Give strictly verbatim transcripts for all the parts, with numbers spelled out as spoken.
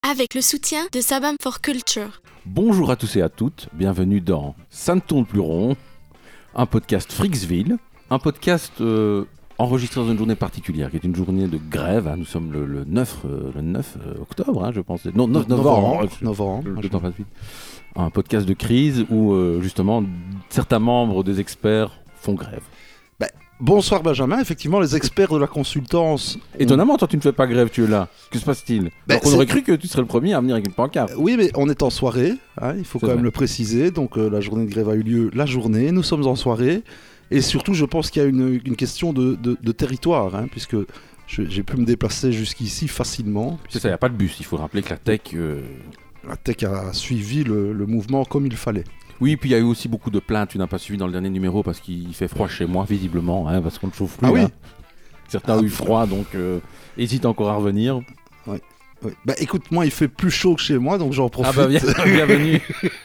avec le soutien de Sabam for Culture. Bonjour à tous et à toutes, bienvenue dans Ça ne tourne plus rond, un podcast Fricksville, un podcast euh, enregistré dans une journée particulière, qui est une journée de grève. Hein. Nous sommes le, le neuf, euh, le neuf euh, octobre, hein, je pense. Non, neuf novembre. novembre. Le, le temps passe vite. Un podcast de crise où, euh, justement, certains membres des experts font grève. Ben, bonsoir Benjamin, effectivement, les experts de la consultance... Étonnamment, toi tu ne fais pas grève, tu es là. Que se passe-t-il? Ben, on aurait cru que tu serais le premier à venir avec une pancarte. Oui, mais on est en soirée, hein, il faut C'est quand même vrai. le préciser. Donc euh, la journée de grève a eu lieu la journée, nous sommes en soirée. Et surtout, je pense qu'il y a une, une question de, de, de territoire, hein, puisque je- j'ai pu me déplacer jusqu'ici facilement. C'est ça, il n'y a pas de bus. Il faut rappeler que la tech... euh, La tech a suivi le, le mouvement comme il fallait. Oui, puis il y a eu aussi beaucoup de plaintes. Tu n'as pas suivi dans le dernier numéro parce qu'il fait froid chez moi, visiblement, hein, parce qu'on ne chauffe plus. Ah oui. hein. Certains Ah. ont eu froid, donc euh, hésitent encore à revenir. Oui. Bah écoute, moi il fait plus chaud que chez moi, donc j'en profite. Ah bah bien, bienvenue.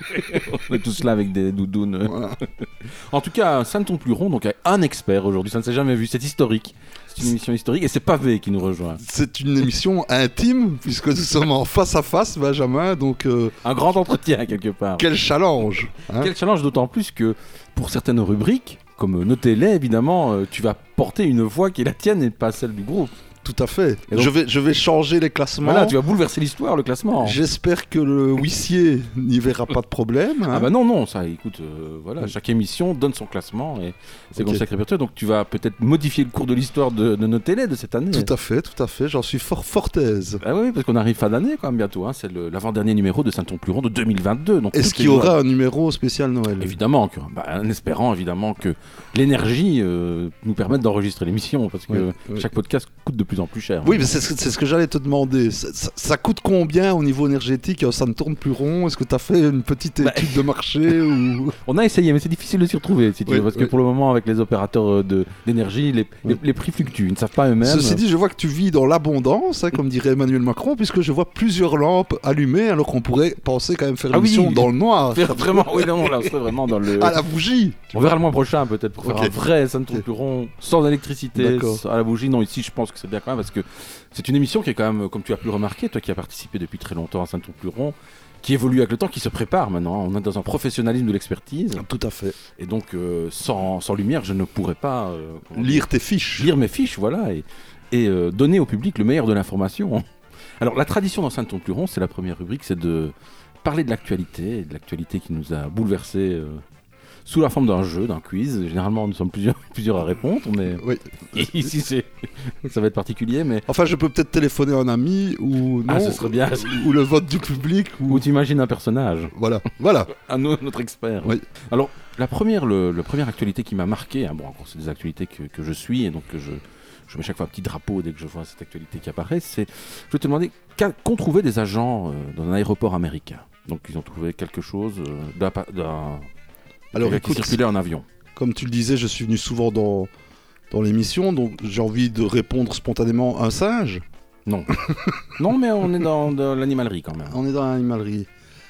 On est tous là avec des doudounes. Voilà. En tout cas, ça ne tourne plus rond, donc avec un expert aujourd'hui. Ça ne s'est jamais vu, c'est historique. C'est une émission historique et c'est Pavé qui nous rejoint. C'est une émission intime, puisque nous sommes en face à face, Benjamin, donc euh, Un grand entretien quelque part. quel challenge, hein. Quel challenge, d'autant plus que pour certaines rubriques, comme Notez-les évidemment, euh, tu vas porter une voix qui est la tienne et pas celle du groupe. Tout à fait. Et donc- je, vais, je vais changer les classements. Voilà, tu vas bouleverser l'histoire, le classement. J'espère que le huissier n'y verra pas de problème, hein. Ah bah non, non, ça, écoute, euh, voilà, chaque émission donne son classement et c'est Ok. comme ça que répertoire. Donc tu vas peut-être modifier le cours de l'histoire de, de nos télés de cette année. Tout à fait, tout à fait, j'en suis fort fort aise. Ah oui, parce qu'on arrive fin d'année quand même bientôt. Hein. C'est le- l'avant-dernier numéro de Saint-Ton-Plus-Rond de deux mille vingt-deux. Donc Est-ce toutes qu'il y les aura joies- un numéro spécial Noël? Évidemment, que, bah, en espérant évidemment que l'énergie euh, nous permette d'enregistrer l'émission, parce que Oui, oui. chaque podcast coûte de plus en plus cher. Oui, mais c'est ce que- c'est ce que j'allais te demander. Ça, ça- ça coûte combien au niveau énergétique? Ça ne tourne plus rond. Est-ce que tu as fait une petite Bah. étude de marché ou... On a essayé, mais c'est difficile de s'y retrouver, si tu Oui, veux, parce que oui. pour le moment, avec les opérateurs euh, de- d'énergie, les, les- Oui. les prix fluctuent. Ils ne savent pas eux-mêmes. Ceci dit, je vois que tu vis dans l'abondance, hein, comme dirait Emmanuel Macron, puisque je vois plusieurs lampes allumées, alors qu'on pourrait penser quand même faire Ah oui. l'émission dans le noir. Faire vraiment, oui, non, là, on serait vraiment dans le. À la bougie. On verra le mois prochain peut-être pour faire Ok. un vrai Ça ne tourne plus rond, sans électricité, D'accord. à la bougie. Non, ici je pense que c'est bien quand même parce que c'est une émission qui est quand même, comme tu as pu le remarquer, toi qui as participé depuis très longtemps à Ça ne tourne plus rond, qui évolue avec le temps, qui se prépare maintenant. On est dans un professionnalisme de l'expertise Tout à fait. et donc euh, sans, sans lumière, je ne pourrais pas euh, comment dire, Lire tes fiches. lire mes fiches, voilà, et, et euh, donner au public le meilleur de l'information. Alors la tradition dans Ça ne tourne plus rond, c'est la première rubrique, c'est de parler de l'actualité, et de l'actualité qui nous a bouleversés euh, sous la forme d'un jeu, d'un quiz. Généralement, nous sommes plusieurs, plusieurs à répondre, mais Oui. ici c'est, ça va être particulier, mais Enfin, je peux peut-être téléphoner un ami ou non. Ah, ce serait bien. Ou le vote du public. Ou... où tu imagines un personnage, Voilà. Voilà. un autre- notre expert. Oui. Alors la première, le, le première actualité qui m'a marqué, hein, bon encore c'est des actualités que, que je suis et donc que je je mets chaque fois un petit drapeau dès que je vois cette actualité qui apparaît, c'est, je vais te demander, qu'a- qu'ont trouvé des agents euh, dans un aéroport américain. Donc ils ont trouvé quelque chose euh, d'un, pa- d'un Alors qui écoute, circulait en avion. comme tu le disais, je suis venu souvent dans, dans l'émission, donc j'ai envie de répondre spontanément un singe. Non. Non, mais on est dans, dans l'animalerie quand même. On est dans l'animalerie.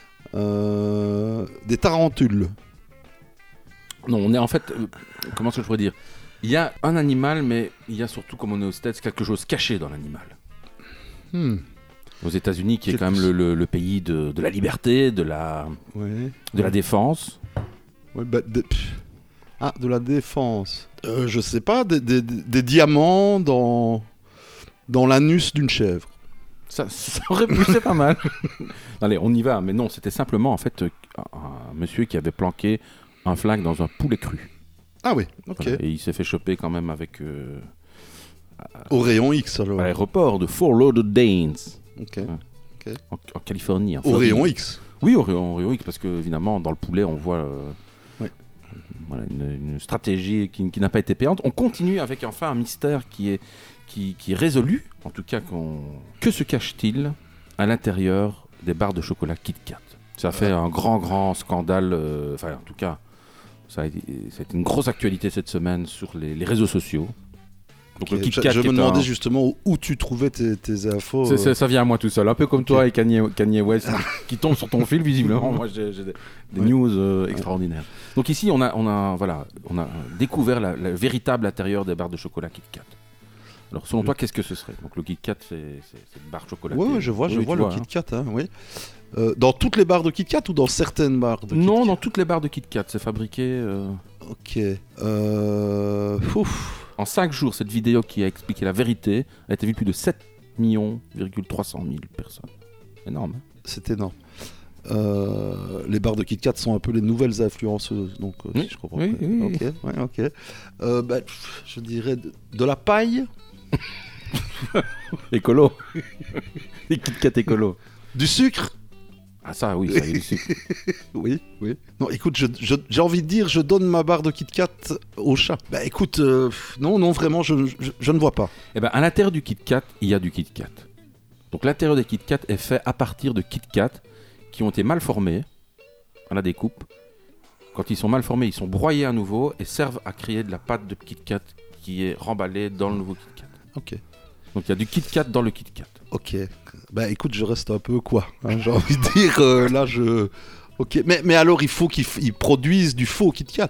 Euh, des tarentules. Non, on est en fait, euh, comment est-ce que je pourrais dire, il y a un animal, mais il y a surtout, comme on est aux States, quelque chose caché dans l'animal. Hmm. Aux États-Unis, qui est Quelque quand même le, le- le pays de, de la liberté, de la, Ouais. de la défense. Ouais, bah, de- pff. Ah, de la défense. Euh, je sais pas, des, des- des diamants dans, dans l'anus d'une chèvre. Ça, ça aurait pu, c'est pas mal. Allez, on y va. Mais non, c'était simplement en fait euh, un, un monsieur qui avait planqué un flingue dans un poulet cru. Ah oui, ok. Voilà. Et il s'est fait choper quand même avec euh, Au rayon X alors. à l'aéroport de Fort Lauderdale, Ok. en, en Californie. en Au Floride. rayon X. Oui, au rayon, au rayon X, parce que évidemment, dans le poulet, on voit euh, Ouais. voilà, une, une stratégie qui, qui n'a pas été payante. On continue avec enfin un mystère qui est, qui, qui est résolu. En tout cas, qu'on... que se cache-t-il à l'intérieur des barres de chocolat Kit Kat? Ça a fait un grand, grand scandale. euh, Enfin, en tout cas, ça a, été, ça a été une grosse actualité cette semaine sur les, les réseaux sociaux. Donc le Ok, Kit Je, Kat je qui me est demandais un- justement où, où tu trouvais tes, tes infos. C'est- euh. c'est- ça vient à moi tout seul, un peu comme Ok. toi et Kanye, Kanye West qui tombe sur ton fil visiblement. Moi j'ai j'ai des, des Ouais. news euh, extraordinaires. Donc ici on a, on a, voilà, on a découvert la, la véritable intérieur des barres de chocolat Kit Kat. Alors selon toi, qu'est-ce que ce serait? Donc le Kit Kat, c'est, c'est, c'est une barre chocolatée. Oui, ouais, je vois, oui, je vois le vois, Kit hein. Kat, hein, oui. Euh, dans toutes les barres de Kit Kat ou dans certaines barres de Kit Non, Kat? dans toutes les barres de Kit Kat, c'est fabriqué euh, Ok. Euh... Ouf. en cinq jours. Cette vidéo qui a expliqué la vérité a été vue plus de sept millions trois cent mille personnes. Énorme. Hein. C'est énorme. Euh, les barres de Kit Kat sont un peu les nouvelles influenceuses, donc euh, Oui, si je comprends. oui, bien. oui, oui. Ok, ouais, ok. Euh, bah, pff, je dirais de, de la paille, Écolo. Les Kit Kat écolo. du sucre. Ah ça, oui, ça y est, du sucre. Oui, oui. Non, écoute, je, je, j'ai envie de dire, je donne ma barre de Kit Kat au chat. Bah écoute, euh, non, non, vraiment, je, je, je ne vois pas. Eh ben, à l'intérieur du Kit Kat, il y a du Kit Kat. Donc l'intérieur des Kit Kat est fait à partir de Kit Kat qui ont été mal formés à la découpe. Quand ils sont mal formés, ils sont broyés à nouveau et servent à créer de la pâte de Kit Kat qui est remballée dans le nouveau Kit Kat. Ok. Donc il y a du Kit Kat dans le Kit Kat. Ok. Bah écoute, je reste un peu quoi, hein, j'ai envie de dire, euh, là je... Ok, mais, mais alors il faut qu'ils f- ils produisent du faux Kit Kat.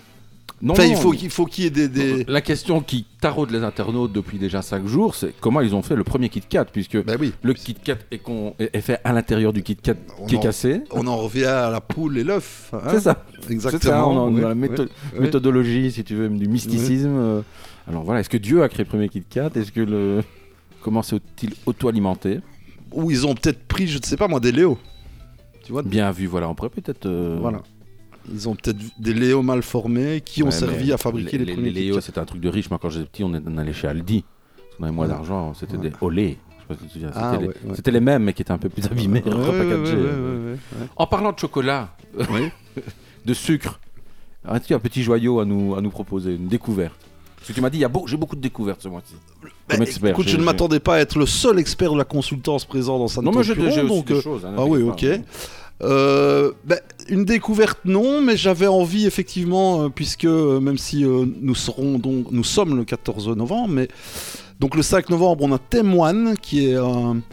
Non, Enfin, non, il faut, il faut qu'il y ait des... des... La question qui taraude les internautes depuis déjà cinq jours, c'est comment ils ont fait le premier Kit Kat, puisque Bah oui, le Kit Kat est, con- est est fait à l'intérieur du Kit Kat On qui est en- cassé. on en revient à la poule et l'œuf. hein. C'est ça. Exactement. C'est ça, on en- oui, dans la oui, métho- oui. méthodologie, si tu veux, du mysticisme. euh, Alors voilà, est-ce que Dieu a créé le premier Kit Kat? Est-ce que le... Comment s'est-il auto-alimenté? Ou ils ont peut-être pris, je ne sais pas moi, des Léos. Tu vois, Bien vu, voilà, on pourrait peut-être... euh, voilà. Ils ont peut-être des Léos mal formés qui ont ouais, servi mais à fabriquer les, les, premiers les Kit Léo, Kat. c'était un truc de riche. Moi, quand j'étais petit, on est- on allait chez Aldi. Parce qu'on avait moins Ouais. d'argent, c'était Ouais. des olé. Je sais pas si tu te souviens. C'était, Ah, les... ouais, ouais. c'était les mêmes, mais qui étaient un peu plus abîmés, Ouais, ouais, repackagés. ouais, ouais, ouais, ouais. En parlant de chocolat, Oui. de sucre, as-tu un petit joyau à nous, à nous proposer, une découverte? Parce que tu m'as dit, il y a beau... j'ai beaucoup de découvertes ce mois-ci. Bah, Comme expert, écoute, j'ai- je ne j'ai- m'attendais pas à être le seul expert de la consultance présent dans sa Non, mais j'ai, Bureau, j'ai aussi donc, des euh, choses. hein, Ah oui, n'inquiète ok. pas. Euh, bah, une découverte non, mais j'avais envie effectivement, euh, puisque euh, même si euh, nous serons donc, nous sommes le quatorze novembre, mais donc le cinq novembre on a Temoine qui est un,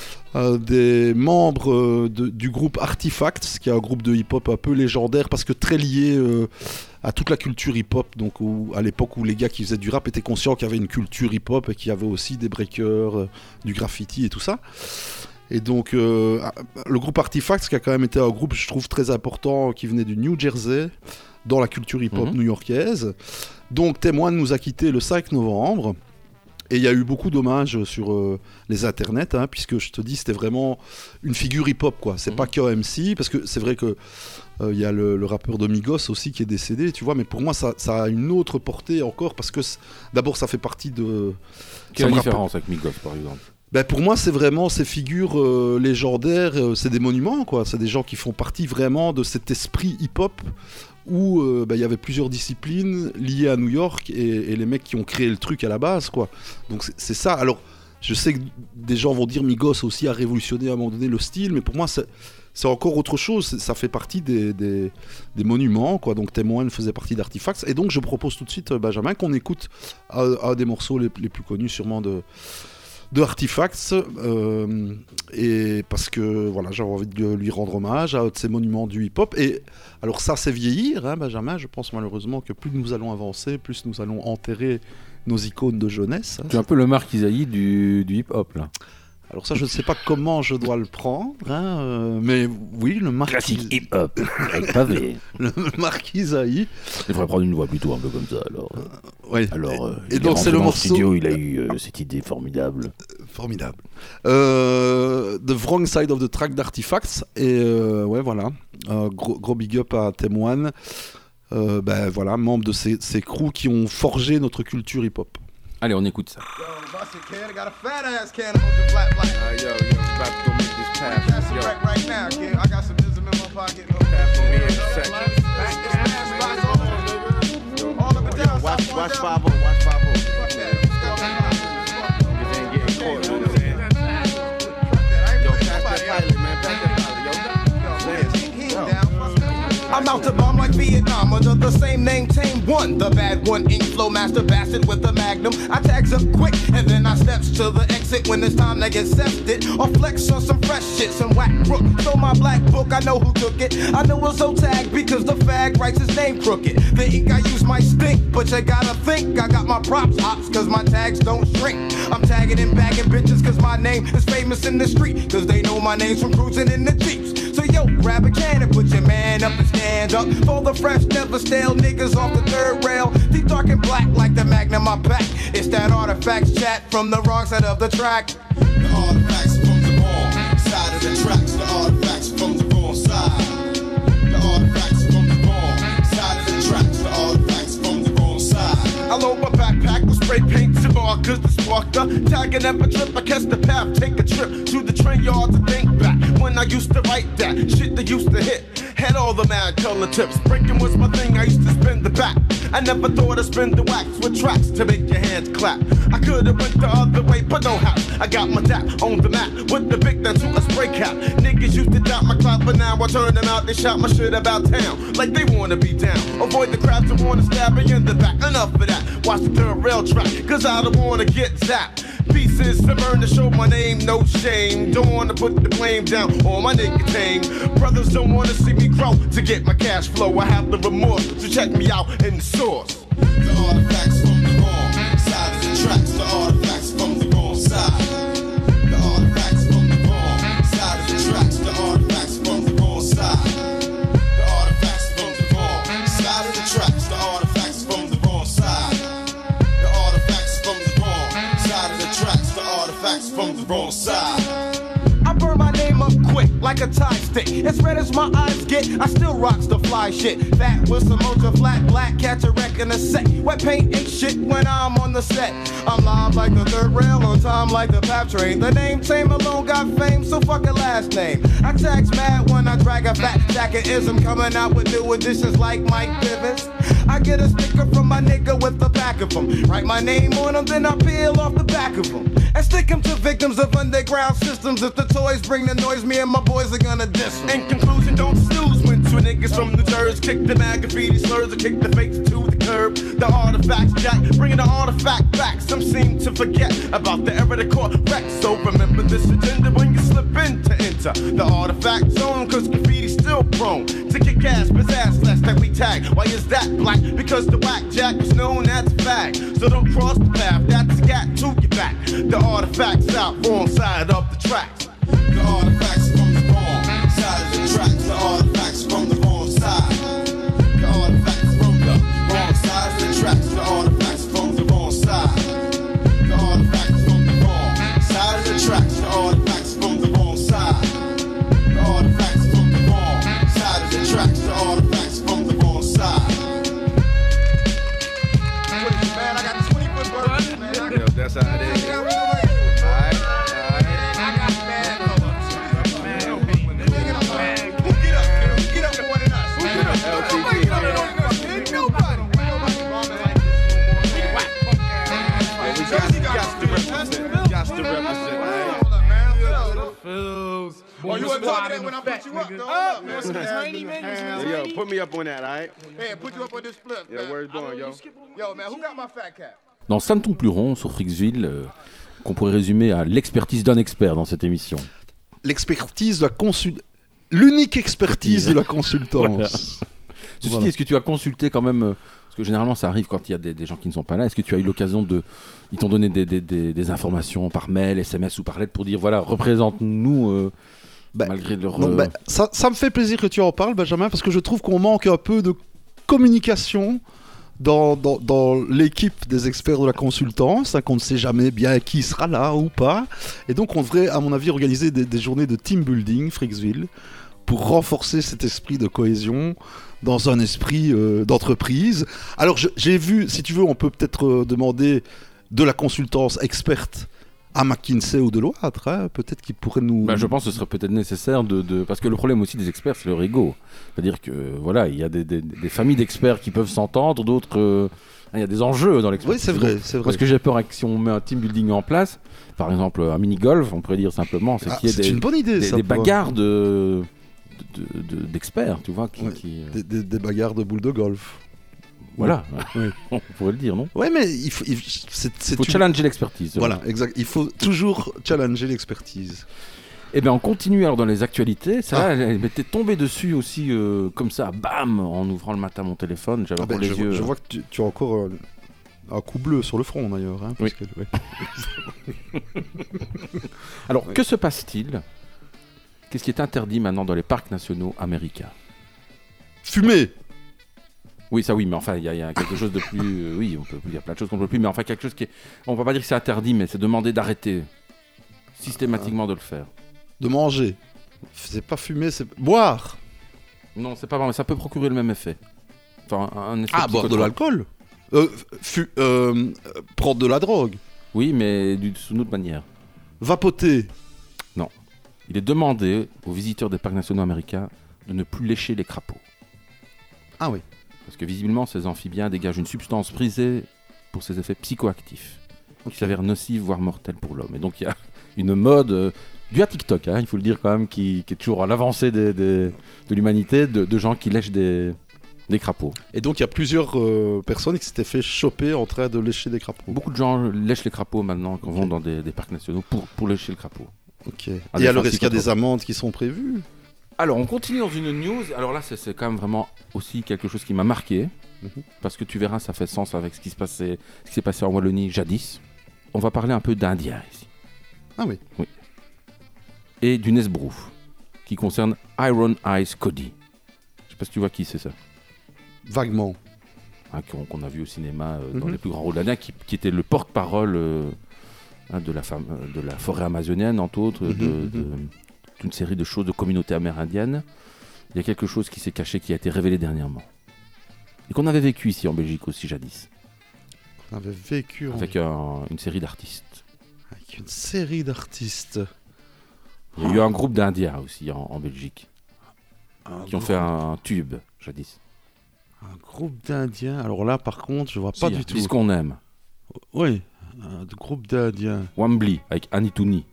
un des membres euh, de- du groupe Artifacts, qui est un groupe de hip-hop un peu légendaire parce que très lié euh, à toute la culture hip-hop, donc où- à l'époque où les gars qui faisaient du rap étaient conscients qu'il y avait une culture hip-hop et qu'il y avait aussi des breakers, euh, du graffiti et tout ça. Et donc, euh, le groupe Artifacts, qui a quand même été un groupe, je trouve, très important, qui venait du New Jersey, dans la culture hip-hop Mhm. new-yorkaise. Donc, Témoin nous a quittés le cinq novembre. Et il y a eu beaucoup d'hommages sur euh, les internets, hein, puisque je te dis, c'était vraiment une figure hip-hop, quoi. C'est Mhm. pas qu'un M C, parce que c'est vrai que euh, il y a le, le rappeur de Migos aussi qui est décédé, tu vois, mais pour moi, ça, ça a une autre portée encore, parce que c'est- d'abord, ça fait partie de... Quelle ça est me la rappelle- différence avec Migos, par exemple? Ben pour moi, c'est vraiment ces figures euh, légendaires, euh, c'est des monuments, quoi. C'est des gens qui font partie vraiment de cet esprit hip-hop où euh, ben, il y avait plusieurs disciplines liées à New York et, et les mecs qui ont créé le truc à la base, quoi. Donc c'est, c'est ça. Alors, je sais que des gens vont dire Migos aussi a révolutionné à un moment donné le style, mais pour moi, c'est, c'est encore autre chose. C'est- ça fait partie des, des, des monuments, quoi. Donc Témoin faisait partie d'Artifacts. Et donc, je propose tout de suite, euh, Benjamin, qu'on écoute un, un des morceaux les, les plus connus, sûrement de. de Artifacts, euh, et parce que voilà, j'avais envie de lui rendre hommage à un de ces monuments du hip-hop. Et alors ça, c'est vieillir, hein, Benjamin. Je pense malheureusement que plus nous allons avancer, plus nous allons enterrer nos icônes de jeunesse. hein. Tu es un peu le Marc Isaïe du, du hip-hop, là. Alors ça, je ne sais pas comment je dois le prendre, hein, euh, mais oui, le marquis, hip-hop, avec pavé. le marquis Isaïe. Il faudrait prendre une voix plutôt un peu comme ça, alors. Ouais. Alors, euh, et il donc est c'est le rentré dans morceau studio, il a eu euh, cette idée formidable. Formidable. Euh, The Wrong Side of the Track d'Artifacts. Et euh, ouais, voilà. Euh, gros, gros big up à Témoin. Euh, ben voilà, membre de ces, ces crews qui ont forgé notre culture hip-hop. Allez, on écoute ça. Yo, bust it, kid. I got a fat ass can of the flat black. Uh, yo, yo, about to go make this pass. Pass the Yo, wreck right now, kid. I got some ism in my pocket. pass on me in a second. It's mad spots all over. All up and Yo, down. watch, south, watch down. five oh, watch five oh. Fuck that. Stop that. Niggas ain't getting caught, you know what I'm saying? Fuck that. I ain't Yo, playing pass that nobody else. pilot, man, pass that pilot, yo. Yo, he- he ain't down. Fuck that. I'm out to bomb like B Vietnam under the same name, tame one. The bad one, ink flow master bastard with the magnum. I tags up quick and then I steps to the exit when it's time to get sefted. Or flex on some fresh shit, some whack crook. So my black book, I know who took it. I know it's so tagged because the fag writes his name crooked. The ink I use might stink, but you gotta think I got my props hops cause my tags don't shrink. I'm tagging and bagging bitches cause my name is famous in the street. Cause they know my name's from cruising in the Jeeps. So yo, grab a can and put your man up and stand up. For the fresh, never stale niggas off the third rail. Deep dark and black like the Magnum I pack. It's that artifacts chat from the wrong side of the track. The artifacts from the wrong side of the tracks. The artifacts from the wrong side. The artifacts from the wrong side of the tracks. The artifacts from the wrong side. I load my backpack with spray paint and markers to spark the tagging up a trip. I catch the path, take a trip to the train yard to think back when I used to write that shit that used to hit. Had all the mad color tips. Breaking was my thing, I used to spin the back. I never thought I'd spin the wax with tracks to make your hands clap. I could've went the other way, but no how. I got my dap on the map with the big down to a spray cap. Niggas used to doubt my clout, but now I turn them out. They shout my shit about town like they wanna be down. Avoid the crowds that wanna stab me in the back. Enough of that. Watch the third rail track, cause I don't wanna get zapped. Pieces to burn to show my name, no shame. Don't wanna put the blame down on my nicotine. Brothers don't wanna see me grow to get my cash flow. I have the remorse, so check me out in the source. The artifacts from the wrong side of the tracks. The artifacts from the wrong side. The artifacts from the wrong side of the tracks. The artifacts from the wrong side. The artifacts from the wrong side of the tracks. The artifacts from the wrong side. The artifacts from the wrong side of the tracks. The artifacts from the wrong side. I burn my name up quick like a tie stick. As red as my eyes get, I still rocks the fly shit. That was some ultra flat black, catch a wreck in a set. Wet paint ain't shit when I'm on the set. I'm live like the third rail, on time like the pap train. The name Tame alone got fame, so fuck a last name. I tax mad when I drag a fat jacket ism, coming out with new additions like Mike Bivens. I get a sticker from my nigga with the back of him. Write my name on him, then I peel off the back of him. And stick him to victims of underground systems. If the toys bring the noise, me and my boys are gonna diss them. In conclusion, don't snooze when two niggas from New Jersey kick the mad graffiti slurs or kick the fakes to the curb. The artifacts jack, bringing the artifact back. Some seem to forget about the era that caught wreck. So remember this agenda when you slip in to enter the artifact zone, cause graffiti's still prone to kick ass, pizzazz less that we tag. Why is that black? Because the whack jack was known as a fag. So don't cross the path, that's a gat to your back. The artifacts out, wrong side of the tracks. The artifacts from the wrong side of the tracks. The artifacts from the wrong side. The artifacts from the wrong side of the tracks. The artifacts from the wrong side. The artifacts from the wrong side of the tracks. The artifacts from the wrong side. The artifacts from the wrong side of the tracks. The artifacts from the wrong side. Man, I got twenty foot birds, man. I Yo, that's how it is. got Alright, alright. I got bad colors. Get up, get up more than us. Get up, L T nobody P, coming man. on us. Ain't nobody. We got, we got to represent. Got to represent, alright? Oh, you wasn't talking that when I put you up, though. Up, man. Yo, yo, put me up on that, alright? Hey, put you up on this flip, Yeah, man. where's going, yo? Yo, man, who got my fat cap? Dans Ça ne tombe plus rond sur Freaksville, euh, qu'on pourrait résumer à l'expertise d'un expert dans cette émission. L'expertise de la consul... L'unique expertise de la consultance. Voilà. Ceci Voilà. dit, est-ce que tu as consulté quand même, euh, parce que généralement ça arrive quand il y a des, des gens qui ne sont pas là, est-ce que tu as eu l'occasion de... Ils t'ont donné des, des, des, des informations par mail, S M S ou par lettre pour dire, voilà, représente-nous euh, Bah, malgré leur... Non, euh, bah, ça, ça me fait plaisir que tu en parles, Benjamin, parce que je trouve qu'on manque un peu de communication dans, dans, dans l'équipe des experts de la consultance, hein, qu'on ne sait jamais bien qui sera là ou pas. Et donc, on devrait, à mon avis, organiser des, des journées de team building, Freaksville, pour renforcer cet esprit de cohésion dans un esprit euh, d'entreprise. Alors, je- j'ai vu, si tu veux, on peut peut-être euh, demander de la consultance experte à McKinsey ou Deloitte, hein, peut-être qu'ils pourraient nous... Bah, je pense que ce serait peut-être nécessaire de, de... Parce que le problème aussi des experts, c'est leur ego. C'est-à-dire que, voilà, il y a des, des, des familles d'experts qui peuvent s'entendre, d'autres... euh, Il y a des enjeux dans l'expertise. Oui, c'est vrai, c'est vrai. Moi, ce que j'ai peur, c'est que si on met un team building en place, par exemple un mini-golf, on pourrait dire simplement, c'est Ah, qu'il y ait c'est des, une bonne idée, des, ça, des pour- bagarres de... de- de- d'experts, tu vois, qui, Ouais. qui, euh, Des, des- des bagarres de boules de golf. voilà, Oui. on pourrait le dire, non? Ouais, mais il faut, il- c'est, c'est Il faut une- challenger l'expertise. Voilà, exact. Il faut toujours challenger l'expertise. Eh bien, on continue alors dans les actualités. Ça, Ah. elle, elle m'était tombée dessus aussi, euh, comme ça, bam, en ouvrant le matin mon téléphone. J'avais Ah ben, encore les je, yeux. vois, je vois que tu, tu as encore euh, un coup bleu sur le front d'ailleurs. Hein, parce Oui. que- ouais. Alors, Oui. que se passe-t-il? Qu'est-ce qui est interdit maintenant dans les parcs nationaux américains? Fumer. Oui, ça oui, mais enfin, il y, a- il y a quelque chose de plus. euh, oui, on peut, il y a plein de choses qu'on peut plus, mais enfin, quelque chose qui est. On va pas dire que c'est interdit, mais c'est demander d'arrêter systématiquement de le faire. De manger. C'est pas fumer, c'est boire. Non, c'est pas vrai, mais ça peut procurer le même effet. Enfin, un, un effet Ah, boire de psychotrope. l'alcool. Euh, fu- euh, euh, prendre de la drogue. Oui, mais d'une d'une autre manière. Vapoter. Il est demandé aux visiteurs des parcs nationaux américains de ne plus lécher les crapauds. Ah oui. Parce que visiblement, ces amphibiens dégagent une substance prisée pour ses effets psychoactifs, qui s'avère nocive, voire mortelle pour l'homme. Et donc, il y a une mode, euh, due à TikTok, hein, il faut le dire quand même, qui, qui est toujours à l'avancée des- des- de l'humanité, de, de gens qui lèchent des, des crapauds. Et donc il y a plusieurs euh, personnes qui s'étaient fait choper en train de lécher des crapauds. Beaucoup de gens lèchent les crapauds maintenant, quand Ok. vont dans des, des parcs nationaux, pour, pour lécher le crapaud. Ok. Ah, Et des alors fins est-ce qu'il y a des psychotropes. amendes qui sont prévues? Alors, on continue dans une news. Alors là, c'est c'est quand même vraiment aussi quelque chose qui m'a marqué. Mhm. Parce que tu verras, ça fait sens avec ce qui se passait, ce qui s'est passé en Wallonie jadis. On va parler un peu d'Indiens ici. Ah oui. Et d'une esbrouf qui concerne Iron Eyes Cody. Je sais pas si tu vois qui c'est ça. Vaguement. Hein, qu'on qu'on a vu au cinéma euh, dans Mhm. les plus grands rôles d'Indiens, qui, qui était le porte-parole euh, hein, de, la femme, euh, de la forêt amazonienne, entre autres, Mhm, de- mhm. de- d'une série de choses de communautés amérindiennes. Il y a quelque chose qui s'est caché, qui a été révélé dernièrement. Et qu'on avait vécu ici en Belgique aussi jadis, On avait vécu en- avec un- une série d'artistes. avec une série d'artistes. Il y a eu un groupe d'Indiens aussi en, en Belgique, Un qui ont grou- fait un, tube jadis. un groupe d'Indiens. Alors là, par contre, je vois pas Si, du tout. Dis ce qu'on aime. Oui, un groupe d'Indiens. Wambly, avec Anitouni.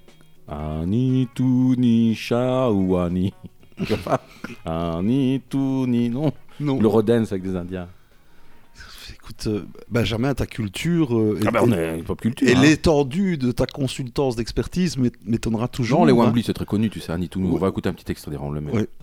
Anitouni Shaouani. Tu vois pas Anitouni, non. Non. Le Rodens avec des Indiens. Écoute, euh, Benjamin, ta culture euh, Ah et, ben on est pop culture. et hein. l'étendue de ta consultance d'expertise m'é- m'étonnera toujours. Genre les hein. Wambly, c'est très connu, tu sais, Anitouni. On Ouais. va écouter un petit extrait, on le met. Ouais.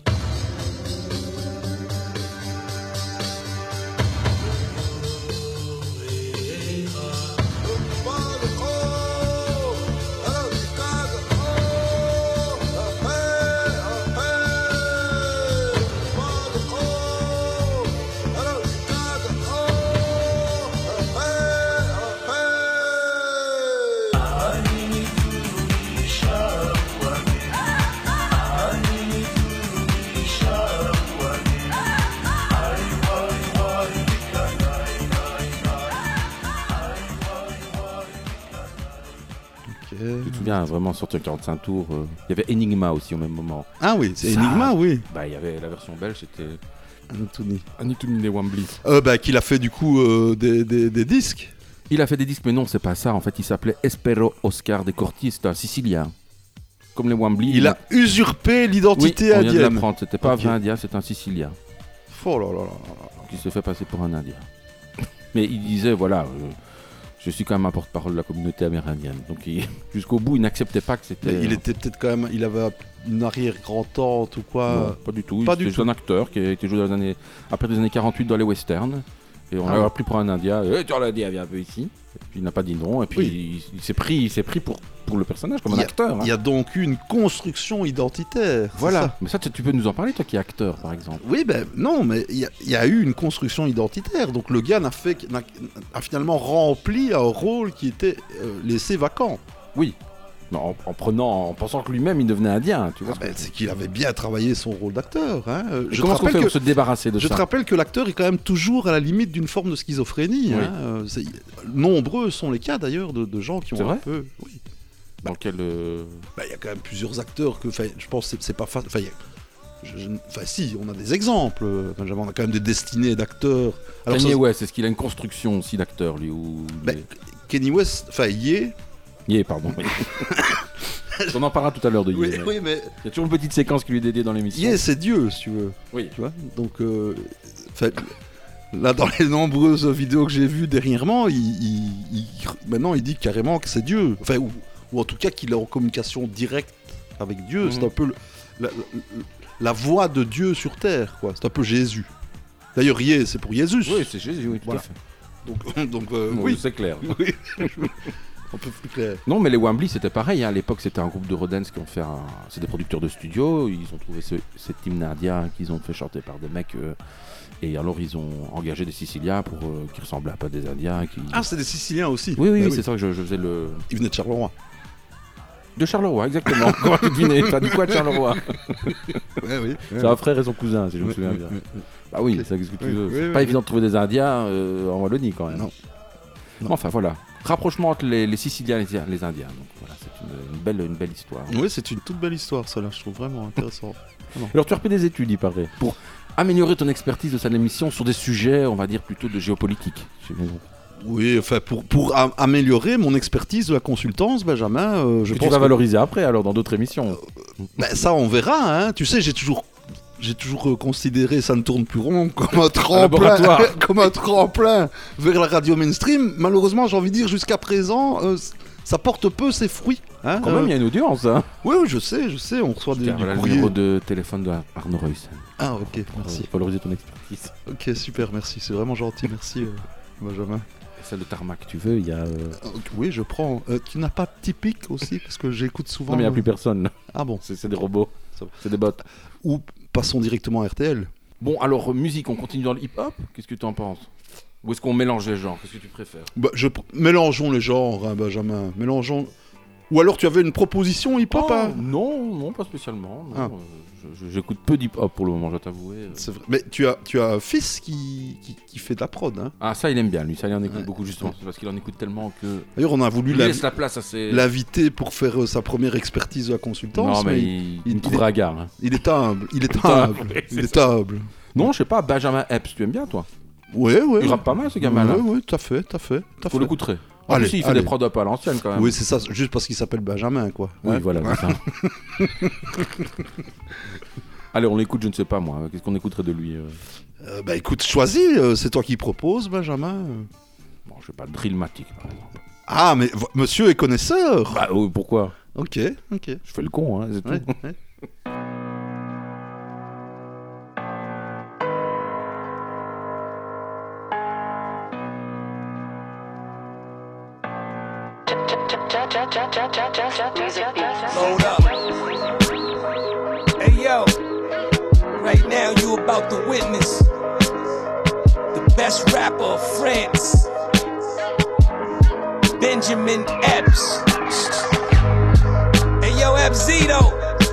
Ok. Tu te souviens, vraiment sorti en quarante-cinq tours. euh, Il y avait Enigma aussi au même moment. Ah oui, c'est Ça- Enigma, oui. Bah, il y avait la version belge, c'était Anthony. Anitouni des Wambly. Euh, bah, qu'il a fait du coup euh, des, des- des disques. Il a fait des disques, mais non, c'est pas ça. En fait, il s'appelait Espero Oscar de Corti, c'était un Sicilien. Comme les Wambly. Il a usurpé Oui, l'identité on vient de indienne. l'apprendre. C'était pas Ok. un vrai Indien, c'était un Sicilien Oh là là là là. qui se fait passer pour un Indien. Mais il disait, voilà, euh, je suis quand même un porte-parole de la communauté amérindienne. Donc il- jusqu'au bout, il n'acceptait pas que c'était... Mais il était peut-être quand même, il avait une arrière-grand-tante ou quoi. Non, pas du tout. pas Il- du C'était un acteur qui a été joué dans les années... après les années quarante-huit dans les westerns. Et on Ah l'a ouais. appelé pour un Indien. Eh, tu l'as dit, viens un peu ici. Et puis il n'a pas dit non. Et puis Oui. il, il s'est pris, il s'est pris pour, pour le personnage, comme Il un y a- acteur. hein. Il y a donc eu une construction identitaire. c'est Voilà. ça. Mais ça, tu, tu peux nous en parler, toi qui es acteur, par exemple. Oui, ben non, mais il y, a- il y a eu une construction identitaire. Donc le gars n'a fait, n'a, a finalement rempli un rôle qui était euh, laissé vacant. Oui. Non, en, en prenant, en pensant que lui-même, il devenait indien. Tu vois Ah ce que ben, je veux c'est qu'il avait bien travaillé son rôle d'acteur. Hein. Euh, dire. Je, te Comment est-ce qu'on fait rappelle pour que, se débarrasser de je te ça rappelle que l'acteur est quand même toujours à la limite d'une forme de schizophrénie. Oui. Hein. Euh, c'est- nombreux sont les cas d'ailleurs de, de gens qui ont C'est un vrai peu. Oui. Dans quel... euh, Bah, il y a quand même plusieurs acteurs que, 'fin, je pense que c'est, c'est pas facile. Enfin, il y a- je- je- enfin, si, on a des exemples. euh, Benjamin, on a quand même des destinées d'acteurs. Alors, Kanye ça- West, est-ce qu'il a une construction aussi d'acteur, lui ou... Ben, Kenny West, enfin, y est. Yeah, pardon. On en parlera tout à l'heure de Oui, Ye. oui, mais Il y a toujours une petite séquence qui lui est dédiée dans l'émission. Ye, c'est Dieu, si tu veux. Oui. Tu vois. Donc, euh, fait, là, dans les nombreuses vidéos que j'ai vues dernièrement, il, il- il- maintenant, il dit carrément que c'est Dieu. Enfin, ou, ou en tout cas qu'il est en communication directe avec Dieu. Mhm. C'est un peu le- la, la- la voix de Dieu sur terre, quoi. C'est un peu Jésus. D'ailleurs, Ye, c'est pour Jésus. Oui, c'est Jésus, oui, tout Voilà. à fait. Donc, donc euh, Bon, oui, c'est clair. oui. Un peu plus clair. Non, mais les Wembley, c'était pareil. hein. À l'époque, c'était un groupe de Rodens qui ont fait un. C'est des producteurs de studio. Ils ont trouvé ce, cette team Nadia qu'ils ont fait chanter par des mecs. euh, Et alors, ils ont engagé des Siciliens pour euh, qui ressemblaient à pas des Indiens. Qui... Ah, c'est des Siciliens aussi. oui, oui, Bah oui, c'est ça que je, je faisais le. Ils venaient de Charleroi. De Charleroi, exactement. Comment tu devinais? T'as dit quoi de Charleroi? Ouais, oui. C'est un frère et son cousin, si je me souviens bien. Bah oui, c'est ce que tu Oui, veux. oui, C'est oui, pas oui. évident de trouver des Indiens euh, en Wallonie quand même. Non. Non. Enfin voilà. Rapprochement entre les, les Siciliens et les, les Indiens. Donc voilà, c'est une, une belle, une belle histoire. Oui, c'est une toute belle histoire, ça là, je trouve vraiment intéressant. Alors tu as repris des études, il paraît, pour améliorer ton expertise de cette émission sur des sujets, on va dire plutôt de géopolitique. Oui, enfin, pour, pour am- améliorer mon expertise de la consultance, Benjamin, euh, je Que pense tu vas que- valoriser après, alors dans d'autres émissions. Ben, ça, on verra, hein. Tu sais, j'ai toujours... J'ai toujours euh, considéré Ça ne tourne plus rond comme un tremplin, laboratoire. comme un tremplin vers la radio mainstream. Malheureusement, j'ai envie de dire jusqu'à présent, euh, c- ça porte peu ses fruits. Hein. Quand même, il y a une audience. Hein. Oui, oui, je sais, je sais, on reçoit des, Tiens, du voilà le courrier. numéro de téléphone de Arnaud Reusen. Ah, ok, Pour merci. euh, valoriser ton expertise. Ok, super, merci, c'est vraiment gentil, merci, euh, Benjamin. Celle de Tarmac, tu veux, il y a. euh, Euh, oui, je prends. Euh, tu n'as pas Typique aussi, parce que j'écoute souvent. Non, mais il n'y a euh, plus personne. Ah bon. C'est c'est des robots. Ça va. C'est des bots. Ou passons directement à R T L. Bon, alors, musique, on continue dans le hip-hop. Qu'est-ce que tu en penses? Ou est-ce qu'on mélange les genres? Qu'est-ce que tu préfères? Bah, je... Mélangeons les genres, hein, Benjamin. Mélangeons. Ou alors tu avais une proposition hip-hop Oh, hein non, non, pas spécialement. non. Ah. Euh, je- je- J'écoute peu d'hip-hop pour le moment, je dois t'avouer. euh. C'est vrai. Mais tu as, tu as un fils qui, qui, qui fait de la prod. Hein. Ah, ça, il aime bien, lui. Ça, il en écoute Ouais. beaucoup, justement. C'est parce qu'il en écoute tellement que. D'ailleurs, on a voulu Il la- laisse la place à ses. l'inviter pour faire euh, sa première expertise de la consultance. Non, mais mais il, il- il me il- trouvera gare. hein. il est humble. Il est humble, humble. oui, Il c'est est humble. Non, je sais pas, Benjamin Epps, tu aimes bien, toi? Ouais, ouais. Il rappe pas mal, ce gamin-là. Ouais, ouais, tout à fait, tout à fait. Tout à Faut fait. l'écouter. En Allez, plus, il fait allez. des prod up à l'ancienne, quand même. Oui, c'est ça, juste parce qu'il s'appelle Benjamin, quoi. Oui, Ouais. voilà, c'est ça. Allez, on l'écoute, je ne sais pas, moi. Qu'est-ce qu'on écouterait de lui euh Euh, bah écoute, choisis, euh, c'est toi qui propose, Benjamin. Bon, je sais pas, Drillmatic, par exemple. Ah, mais v- monsieur est connaisseur. Bah, oh, pourquoi? Ok, ok. Je fais le con, hein, c'est tout. Ouais, ouais. Hold up. Hey yo, right now you about to witness the best rapper of France, Benjamin Epps. Hey yo, Epzito,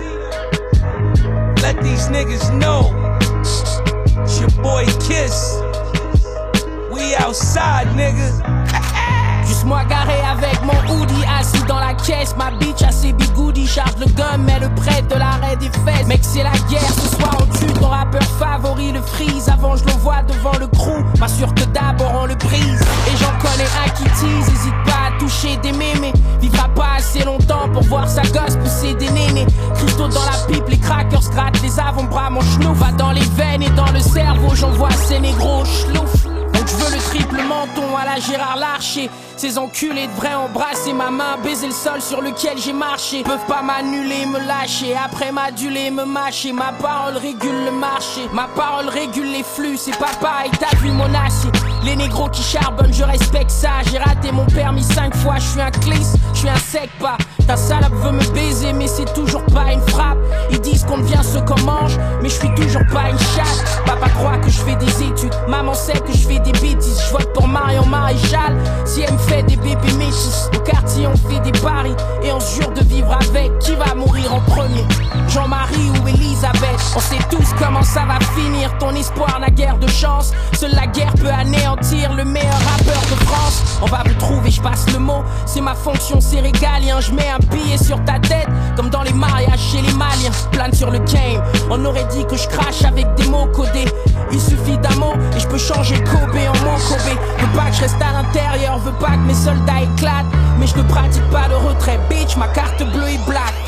let these niggas know it's your boy Kiss. We outside, nigga. Juste moi garé avec mon hoodie, assis dans la caisse. Ma bitch a ses bigoudis, charge le gun, mais le prêtre de l'arrêt des fesses. Mec, c'est la guerre, ce soir on tue ton rappeur favori, le freeze. Avant je le vois devant le crew, m'assure que d'abord on le brise. Et j'en connais un qui tease, hésite pas à toucher des mémés. Vivra pas assez longtemps pour voir sa gosse pousser des nénés. Cristaux dans la pipe, les crackers grattent les avant-bras, mon schnouf va dans les veines et dans le cerveau, j'envoie ces négros schlouf. Donc je veux le triple menton à la Gérard Larcher. Ces enculés devraient embrasser ma main, baiser le sol sur lequel j'ai marché. Peuvent pas m'annuler, me lâcher, après m'aduler, me mâcher. Ma parole régule le marché, ma parole régule les flux. C'est pas pareil, t'as vu mon acier. Les négros qui charbonnent, je respecte ça. J'ai raté mon permis cinq fois, je suis un cliss, je suis un sec pas. Ta salope veut me baiser, mais c'est toujours pas une frappe. Ils disent qu'on devient ce qu'on mange, mais je suis toujours pas une chatte. Papa croit que je fais des études, maman sait que je fais des bêtises. Je vote pour Marion Maréchal, si elle me fait des bébés métis. Au quartier on fait des paris, et on se jure de vivre avec. Qui va mourir en premier, Jean-Marie ou Elisabeth? On sait tous comment ça va finir, ton espoir n'a guère de chance. Seule la guerre peut anéantir le meilleur rappeur de France. On va vous trouver, je passe le mot, c'est ma fonction, c'est régalien. Je mets un billet sur ta tête, comme dans les mariages chez les Maliens. Plane sur le game, on aurait dit que je crache avec des mots codés. Il suffit d'un mot et je peux changer Kobe en mon Kobe. Veux pas que je reste à l'intérieur, veux pas que mes soldats éclatent, mais je ne pratique pas le retrait, bitch, ma carte bleue est black.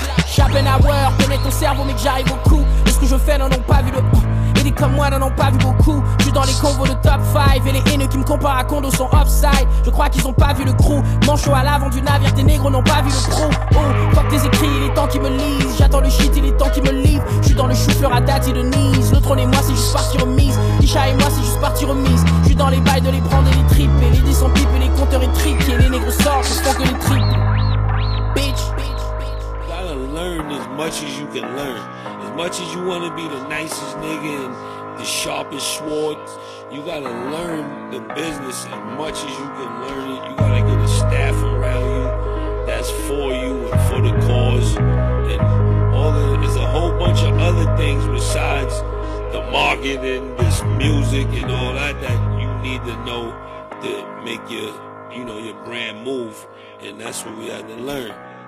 cerveau, mais que j'arrive au coup. Et ce que je fais n'en ont pas vu le. Et des comme moi n'en ont pas vu beaucoup. Je suis dans les convos de top cinq. Et les haineux qui me comparent à Kondo sont upside. Je crois qu'ils ont pas vu le crew. Manchot à l'avant du navire, des négros n'ont pas vu le pro. Oh, fuck tes écrits, il est temps qu'ils me lisent. J'attends le shit, il est temps qu'ils me livrent. Je suis dans le chauffeur à date et de Nice. Le trône et moi, c'est juste partie remise. Tisha et moi, c'est juste partie remise. Je suis dans les bails de les prendre et les tripper. Les dix sont pipes et les compteurs étriqués. Les négros sortent, je font que les triples. Bitch. You gotta learn as much as you can learn. As much as you wanna be the nicest nigga and the sharpest sword, you gotta learn the business as much as you can learn it. You gotta get a staff around you that's for you and for the cause. And all the, there's a whole bunch of other things besides the marketing, this music and all that that you need to know to make your, you know, your brand move. And that's what we had to learn.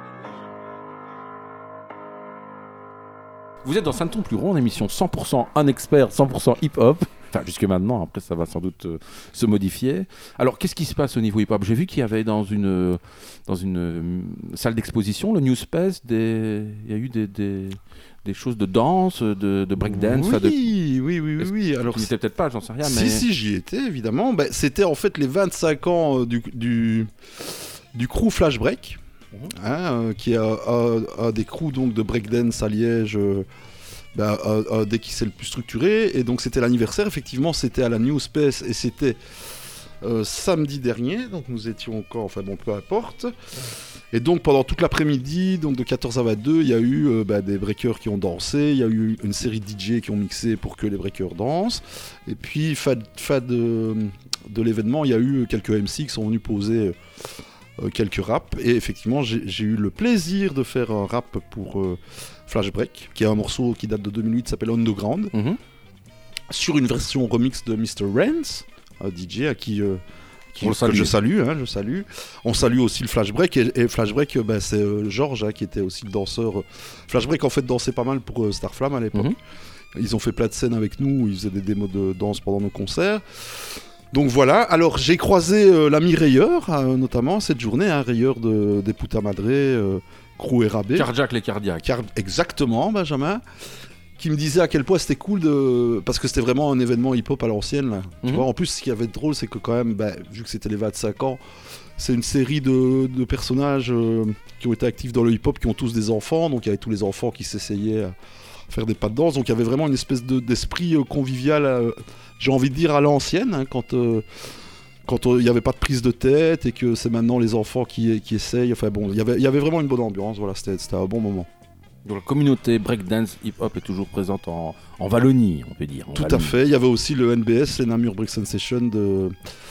Vous êtes dans Saint-Ton plus rond, émission cent pour cent un expert, cent pour cent hip-hop. Enfin, jusque maintenant, après ça va sans doute euh, se modifier. Alors, qu'est-ce qui se passe au niveau hip-hop ? J'ai vu qu'il y avait dans une, dans une euh, salle d'exposition, le New Space, des... il y a eu des, des, des choses de danse, de, de breakdance. Oui, de... oui, oui, oui, oui. Alors, tu n'y étais peut-être pas, j'en sais rien. Si, mais... si, j'y étais, évidemment. Ben, c'était en fait les vingt-cinq ans du, du, du crew Flash Break. Hein, euh, qui est un, un des crews donc, de breakdance à Liège, euh, bah, un, un des qui s'est le plus structuré. Et donc c'était l'anniversaire, effectivement, c'était à la New Space et c'était euh, samedi dernier. Donc nous étions encore, enfin bon, peu importe. Et donc pendant toute l'après-midi, donc de quatorze à vingt-deux, il y a eu euh, bah, des breakers qui ont dansé, il y a eu une série de D J qui ont mixé pour que les breakers dansent. Et puis, fin, fin de, de l'événement, il y a eu quelques M C qui sont venus poser... Euh, Euh, quelques raps, et effectivement j'ai, j'ai eu le plaisir de faire un rap pour euh, Flash Break, qui est un morceau qui date de deux mille huit, s'appelle Underground, mm-hmm. sur une version remix de mister Rance, un D J à qui, euh, qui On le salue. je salue, hein, je salue. On salue aussi le Flash Break, et, et Flash Break, euh, bah, c'est euh, Georges hein, qui était aussi le danseur. Flash Break en fait dansait pas mal pour euh, Starflame à l'époque. Mm-hmm. Ils ont fait plein de scènes avec nous, ils faisaient des démos de danse pendant nos concerts. Donc voilà, alors j'ai croisé euh, l'ami Rayeur, euh, notamment cette journée, hein, Rayeur de, des Puta Madre, euh, crew R A B. Cardiaque les cardiaques. Car- exactement, Benjamin, qui me disait à quel point c'était cool, de... parce que c'était vraiment un événement hip-hop à l'ancienne. Là. Mm-hmm. Tu vois, en plus, ce qui avait de drôle, c'est que quand même, bah, vu que c'était les vingt-cinq ans, c'est une série de, de personnages euh, qui ont été actifs dans le hip-hop, qui ont tous des enfants, donc il y avait tous les enfants qui s'essayaient à faire des pas de danse, donc il y avait vraiment une espèce de, d'esprit euh, convivial... Euh, j'ai envie de dire à l'ancienne, hein, quand il euh, quand il n'y avait pas de prise de tête et que c'est maintenant les enfants qui, qui essayent. Enfin bon, il y avait, y avait vraiment une bonne ambiance, voilà, c'était, c'était un bon moment. Donc la communauté breakdance hip-hop est toujours présente en, en Wallonie, on peut dire. Tout Wallonie. à fait, il y avait aussi le N B S, les Namur Break Sensation de,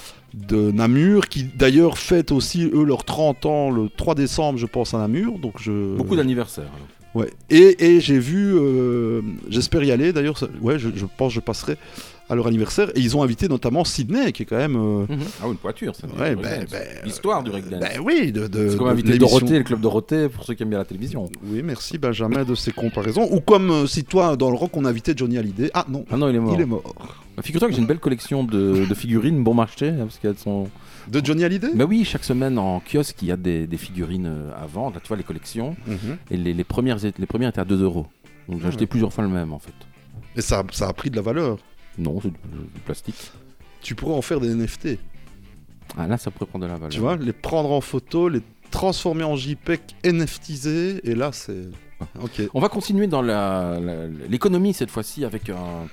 de Namur, qui d'ailleurs fêtent aussi eux leurs trente ans le trois décembre, je pense, à Namur. Donc je... Beaucoup d'anniversaires. Alors. Ouais. Et, et j'ai vu, euh, j'espère y aller d'ailleurs, ça, ouais, je, je pense que je passerai à leur anniversaire, et ils ont invité notamment Sydney, qui est quand même... Euh... Mmh. Ah oui, une poiture, ça. Ouais, ben, ben, l'histoire du breakdance. Ben oui, de, de, c'est comme inviter l'émission. Dorothée, le club Dorothée, pour ceux qui aiment bien la télévision. Oui, merci Benjamin de ces comparaisons. Ou comme euh, si toi, dans le rock, on invitait Johnny Hallyday. Ah non, ah non il est mort. Il est mort. Bah, figure-toi que j'ai une belle collection de, de figurines bon marché, hein, parce qu'elles sont... De Johnny Hallyday ? Bah oui, chaque semaine en kiosque, il y a des, des figurines à vendre, là, tu vois les collections, mm-hmm. et les, les, premières, les premières étaient à deux euros. Donc j'ai ah, acheté ouais. plusieurs fois le même en fait. Et ça, ça a pris de la valeur ? Non, c'est du, du plastique. Tu pourrais en faire des N F T. Ah là, ça pourrait prendre de la valeur. Tu vois, les prendre en photo, les transformer en JPEG, NFTiser, et là c'est... Ah. Okay. On va continuer dans la, la, l'économie cette fois-ci avec un,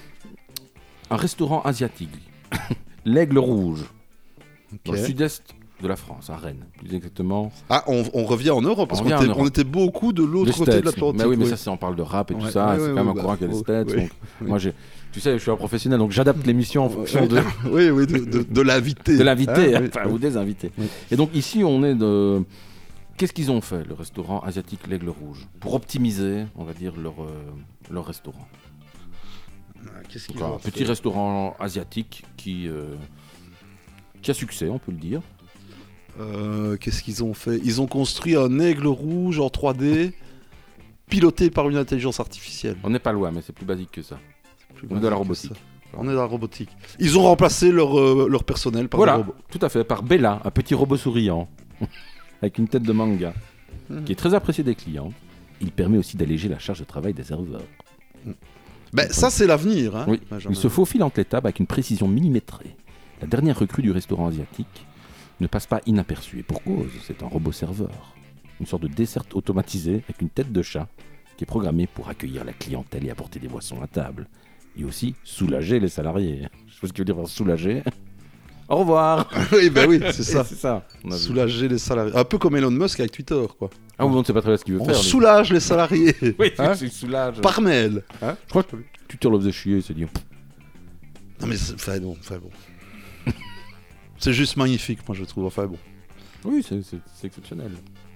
un restaurant asiatique, l'Aigle Rouge, okay. dans le sud-est de la France, à Rennes, plus exactement. Ah, on, on revient en Europe, parce qu'on était, on était beaucoup de l'autre de côté States, de l'Atlantique. Mais oui, mais oui. ça, c'est, on parle de rap et ouais, tout ça, ouais, c'est ouais, quand même ouais, un bah, courant qu'il y a les oui, States. oui, donc, oui. moi, j'ai, tu sais, je suis un professionnel, donc j'adapte l'émission en fonction de... oui, oui, de, de, de l'invité. De l'invité, ah, enfin, oui, ou des invités. Oui. Et donc, ici, on est de... Qu'est-ce qu'ils ont fait, le restaurant asiatique L'Aigle Rouge, pour optimiser, on va dire, leur, euh, leur restaurant? Qu'est-ce donc, un petit fait restaurant asiatique qui, euh, qui a succès, on peut le dire. Euh, qu'est-ce qu'ils ont fait? Ils ont construit un aigle rouge en trois D, piloté par une intelligence artificielle. On n'est pas loin, mais c'est plus basique que ça. Plus On est dans la robotique. On est dans la robotique. Ils ont remplacé leur, euh, leur personnel par voilà, des robots. Tout à fait, par Bella, un petit robot souriant, avec une tête de manga, mmh. qui est très apprécié des clients. il permet aussi d'alléger la charge de travail des serveurs. Ben, ça, c'est l'avenir. Hein, Oui, Benjamin. il se faufile entre les tables avec une précision millimétrée. La dernière recrue du restaurant asiatique ne passe pas inaperçue. Et pour cause, c'est un robot serveur. Une sorte de dessert automatisé avec une tête de chat qui est programmée pour accueillir la clientèle et apporter des boissons à table. Et aussi soulager les salariés. Je sais pas ce que veut dire par soulager. Au revoir. Oui, ben oui, c'est Et ça. c'est ça. On a vu. Soulager les salariés. Un peu comme Elon Musk avec Twitter, quoi. Ah oui, on ne sait pas très bien ce qu'il veut On faire. lui. soulage les salariés. Oui, Hein c'est soulage. Par mail. Hein Je crois que Twitter le faisait chier, il s'est dit. Non, mais c'est... Enfin, bon, enfin, bon. C'est juste magnifique, moi, je trouve. Enfin, bon. Oui, c'est, c'est, c'est exceptionnel.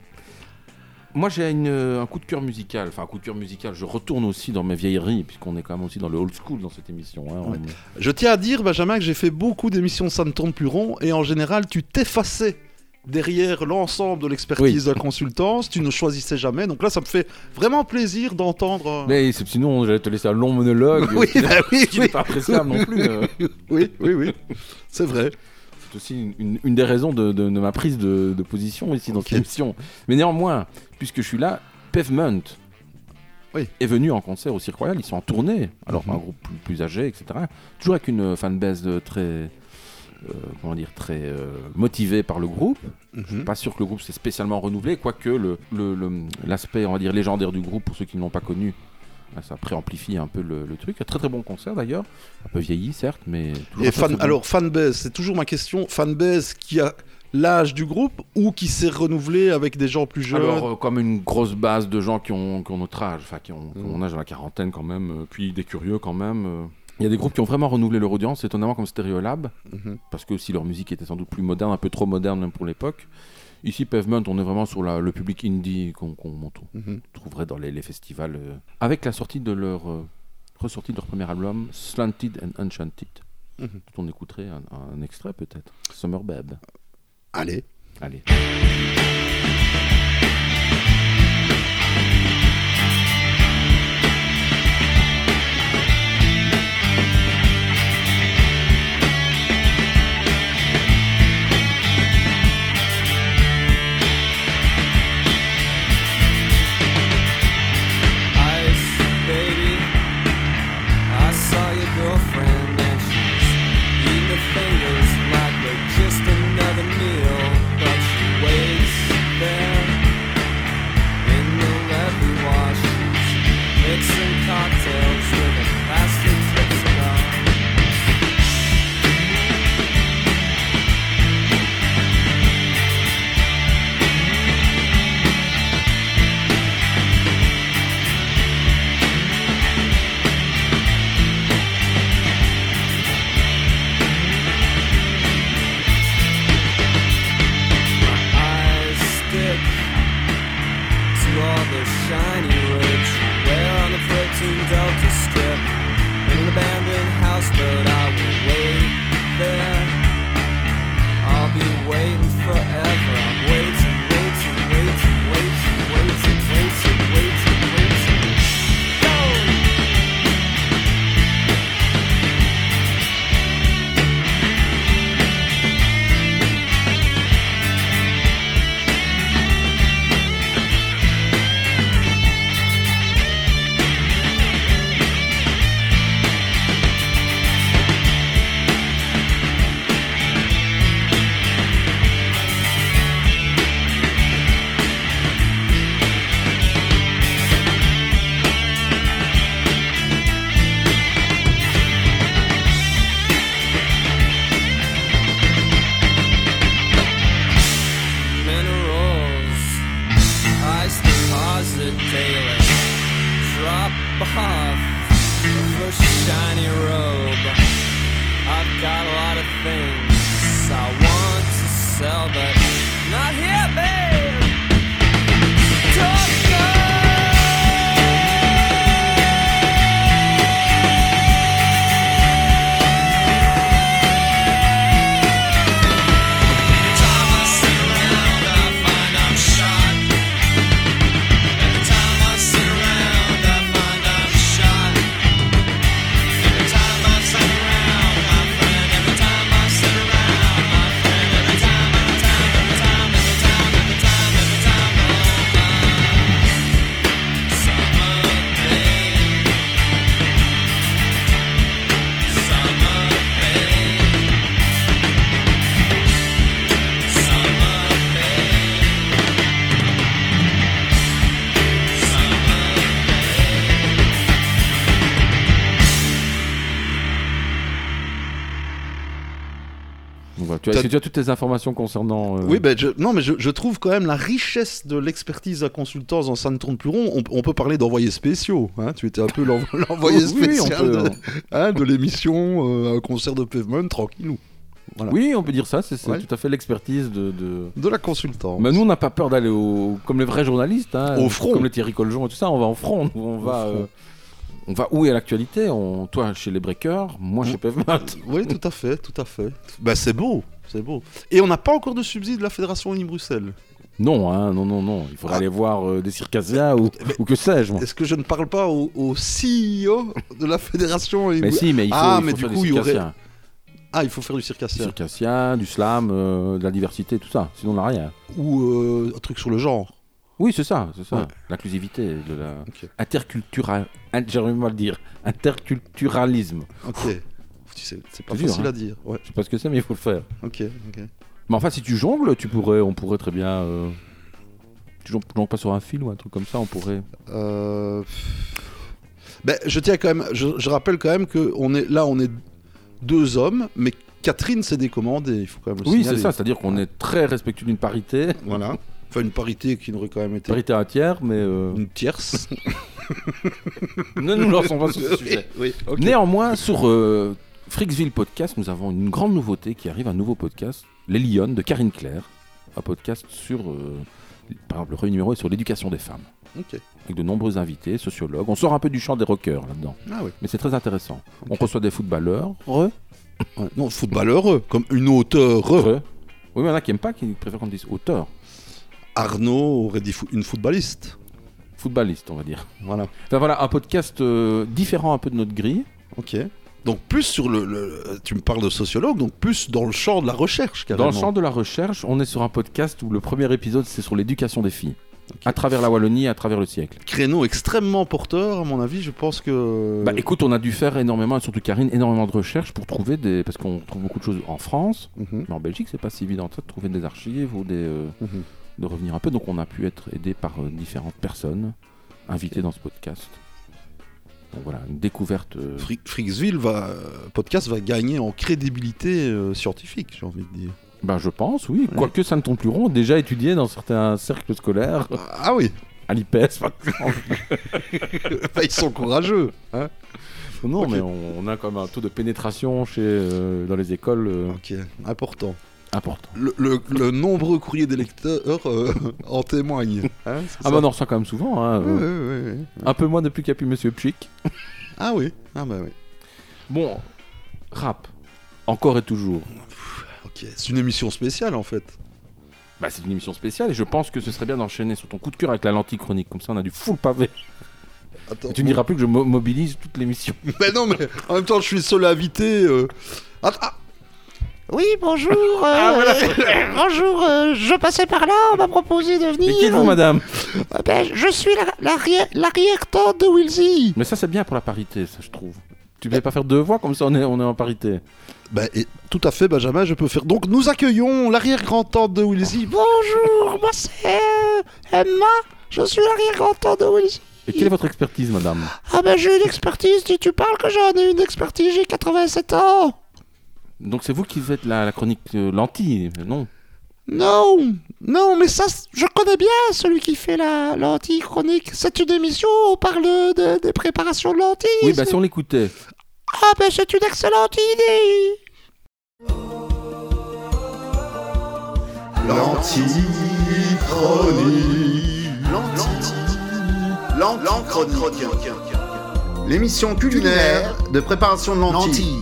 Moi, j'ai une, un coup de cœur musical. Enfin, un coup de cœur musical. Je retourne aussi dans mes vieilleries, puisqu'on est quand même aussi dans le old school dans cette émission. Hein. On- Ouais. Je tiens à dire, Benjamin, que j'ai fait beaucoup d'émissions Ça ne tourne plus rond, et en général, tu t'effaçais derrière l'ensemble de l'expertise de la consultance, tu ne choisissais jamais. Donc là, ça me fait vraiment plaisir d'entendre. euh, Mais c'est- sinon, j'allais te laisser un long monologue. Oui, qui, bah oui, qui oui. n'est pas appréciable non plus. euh. Oui, oui, oui. C'est vrai. C'est aussi une, une- une des raisons de, de- de ma prise de, de position ici dans Ok. cette émission. Mais néanmoins, puisque je suis là, Pavement Oui. est venu en concert au Cirque Royal. Ils sont en tournée, alors Mhm. un groupe plus, plus âgé, et cetera. Toujours avec une fanbase euh, très, euh, comment dire, très euh, motivée par le groupe. Je suis Mhm. pas sûr que le groupe s'est spécialement renouvelé, quoique le, le- le- l'aspect, on va dire, légendaire du groupe, pour ceux qui ne l'ont pas connu, bah, ça préamplifie un peu le, le truc. Un très très bon concert d'ailleurs, un peu vieilli certes, mais toujours Et très, fan... très bon. Alors, fanbase, c'est toujours ma question. Fanbase qui a l'âge du groupe ou qui s'est renouvelé avec des gens plus jeunes? Alors, euh, comme une grosse base de gens qui ont, qui ont notre âge, enfin qui ont, qui ont Mm. mon âge dans la quarantaine quand même, euh, puis des curieux quand même. euh. Il y a des groupes qui ont vraiment renouvelé leur audience, étonnamment comme Stereolab, Mhm. parce que aussi leur musique était sans doute plus moderne, un peu trop moderne même pour l'époque. Ici, Pavement, on est vraiment sur la- le public indie qu'on qu'on on trou- Mhm. trouverait dans les, les festivals. euh, avec la sortie de leur euh, ressortie de leur premier album, Slanted and Enchanted, Mhm. dont on écouterait un, un extrait peut-être. Summer Babe. Allez. Allez. Ice, baby. I saw your girlfriend and she's eating her fingers like they're just another meal. But she waits there in the levee while she's mixing cocktails with a plastic flip cigar. Eyes stick to all the shiny roots you wear on the protein delta strip in an abandoned house, but I will wait there. I'll be waiting forever. I'm waiting, waiting, waiting, waiting, waiting, waiting, waiting, waiting. Go! Minerals, ice deposit daily. Drop off the first shiny robe. I've got a lot of things I want to sell, but not here, babe. Don't go. Every time I sit around, I find I'm shot. Every time I sit around, I find I'm shot. Every time voilà. Tu as, est-ce que tu as toutes tes informations concernant... euh, Oui, ben je, non, mais je, je trouve quand même la richesse de l'expertise à consultance dans Ça ne tourne plus rond. On, on peut parler d'envoyés spéciaux. Hein, tu étais un peu l'envo- l'envoyé Oui, oui, on spécial peut, de, on- hein, de l'émission euh, un concert de Pavement, tranquillou. Voilà. Oui, on peut dire ça, c'est, c'est Ouais. tout à fait l'expertise de... de... De la consultance. Mais nous, on n'a pas peur d'aller au... comme les vrais journalistes, hein, Au front. comme les Thierry Coljon et tout ça, on va en front, nous, on va... front. euh, On va où est l'actualité on... Toi chez les Breakers, moi chez Pavement. Oui, tout à fait, tout à fait. Bah c'est beau, c'est beau. Et on n'a pas encore de subside de la Fédération Uni-Bruxelles. Non, hein, non, non, non. Il faudrait Ah. aller voir euh, des circassiens ou, ou que sais-je. Moi. Est-ce que je ne parle pas au, au C E O de la Fédération Mais Uni-Bruxelles si, mais il faut, Ah, il faut mais du faire coup, du il y aurait- circassien. Ah, il faut faire du Du circassien. circassien, du slam, euh, de la diversité, tout ça. Sinon, on n'a rien. Ou euh, un truc sur le genre. Oui, c'est ça, c'est ça. Ouais. L'inclusivité, de la Ok. intercultural, in- j'arrive mal à le dire, interculturalisme. Ok. Tu sais, c'est pas C'est dur, facile hein. à dire. Ouais. Je sais pas ce que c'est, mais il faut le faire. Ok, ok. Mais enfin, si tu jongles, tu pourrais, on pourrait très bien. Euh... Tu jongles jongles pas sur un fil ou un truc comme ça, on pourrait. Euh... Ben, je tiens quand même, je, je rappelle quand même que on est là, on est deux hommes, mais Catherine s'est décommandée. Il faut quand même le Oui, signaler. c'est ça, c'est-à-dire qu'on est très respectueux d'une parité. Voilà. Enfin, une parité qui n'aurait quand même été Parité à un tiers, mais. euh, une tierce. Ne nous lançons pas sur ce sujet. Oui, ok. Néanmoins, sur euh, Freaksville Podcast, nous avons une grande nouveauté qui arrive, un nouveau podcast, Les Lyonnes de Karine Claire, un podcast sur, euh, par exemple, le premier numéro est sur l'éducation des femmes, Ok. avec de nombreux invités, sociologues. On sort un peu du champ des rockers là-dedans, Ah oui. mais c'est très intéressant. On Ok. reçoit des footballeurs, heureux, Ouais. Non, footballeur, comme une auteure. heureux. Oui, mais il y en a qui n'aiment pas, qui préfèrent qu'on dise auteur, Arnaud aurait dit fo- une footballiste. footballiste, on va dire. Voilà. Enfin voilà, un podcast euh, différent un peu de notre grille. Ok. Donc plus sur le, le- tu me parles de sociologue, donc plus dans le champ de la recherche Dans carrément. le champ de la recherche, on est sur un podcast où le premier épisode c'est sur l'éducation des filles, à travers la Wallonie, à travers le siècle. Créneau extrêmement porteur, à mon avis. Je pense que. Bah écoute, on a dû faire énormément, et surtout Karine, énormément de recherches pour trouver des... Parce qu'on trouve beaucoup de choses en France, Mhm. mais en Belgique c'est pas si évident ça, de trouver des archives ou des... euh, Mhm. de revenir un peu. Donc on a pu être aidé par euh, différentes personnes invitées dans ce podcast. Donc voilà, une découverte... euh, Fri- Freaksville va, euh, podcast va gagner en crédibilité euh, scientifique, j'ai envie de dire. Bah je pense, oui. Quoique ça ne tombe plus rond, déjà étudié dans certains cercles scolaires, Ah oui. à l'I P S par exemple. Bah, ils sont courageux. Hein. Non, Ok. mais on, on a quand même un taux de pénétration chez, euh, dans les écoles euh, Ok, important. important. Le, le- le nombreux courrier des lecteurs euh, en témoigne. Hein, c'est Ah ça bah on en reçoit quand même souvent, hein, Ouais, euh, ouais, ouais, ouais. un peu moins depuis qu'il n'y a plus Monsieur Pchick. Ah oui. Ah bah oui. Bon, rap, encore et toujours. Ok, c'est une émission spéciale en fait. Bah c'est une émission spéciale et je pense que ce serait bien d'enchaîner sur ton coup de cœur avec la lentille chronique, comme ça on a du full pavé. Attends. Et tu ne diras plus que je mo- mobilise toute l'émission. Mais non, mais en même temps, je suis le seul invité. euh. Ah, ah, Oui, bonjour. euh, bonjour, euh, je passais par là, on m'a proposé de venir. Mais qui êtes-vous madame? Euh, ben, je suis la- l'arrière- l'arrière-tante de Wilsey. Mais ça c'est bien pour la parité, ça je trouve. Tu ne vais pas faire deux voix comme ça on est, on est en parité. bah, et, tout à fait, Benjamin, je peux faire. Donc, nous accueillons l'arrière-grand-tante de Wilsey. Bonjour, moi c'est euh, Emma. Je suis l'arrière-grand-tante de Wilsey. Et quelle est votre expertise madame? Ah ben j'ai une expertise, si tu parles que j'en ai une expertise, j'ai quatre-vingt-sept ans. Donc c'est vous qui faites la, la chronique euh, lentille, non? Non, non, mais ça, c- je connais bien celui qui fait la lentilles-chronique. C'est une émission, on parle de, des préparations de lentilles. Oui, bah si on l'écoutait. Ah ben c'est une excellente idée. L'antichronique. L'émission culinaire de préparation de lentilles.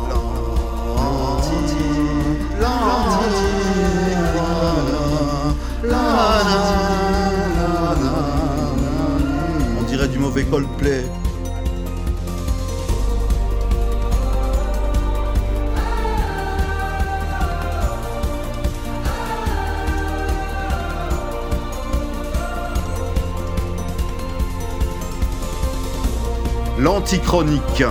On dirait du mauvais Coldplay. L'antichronique.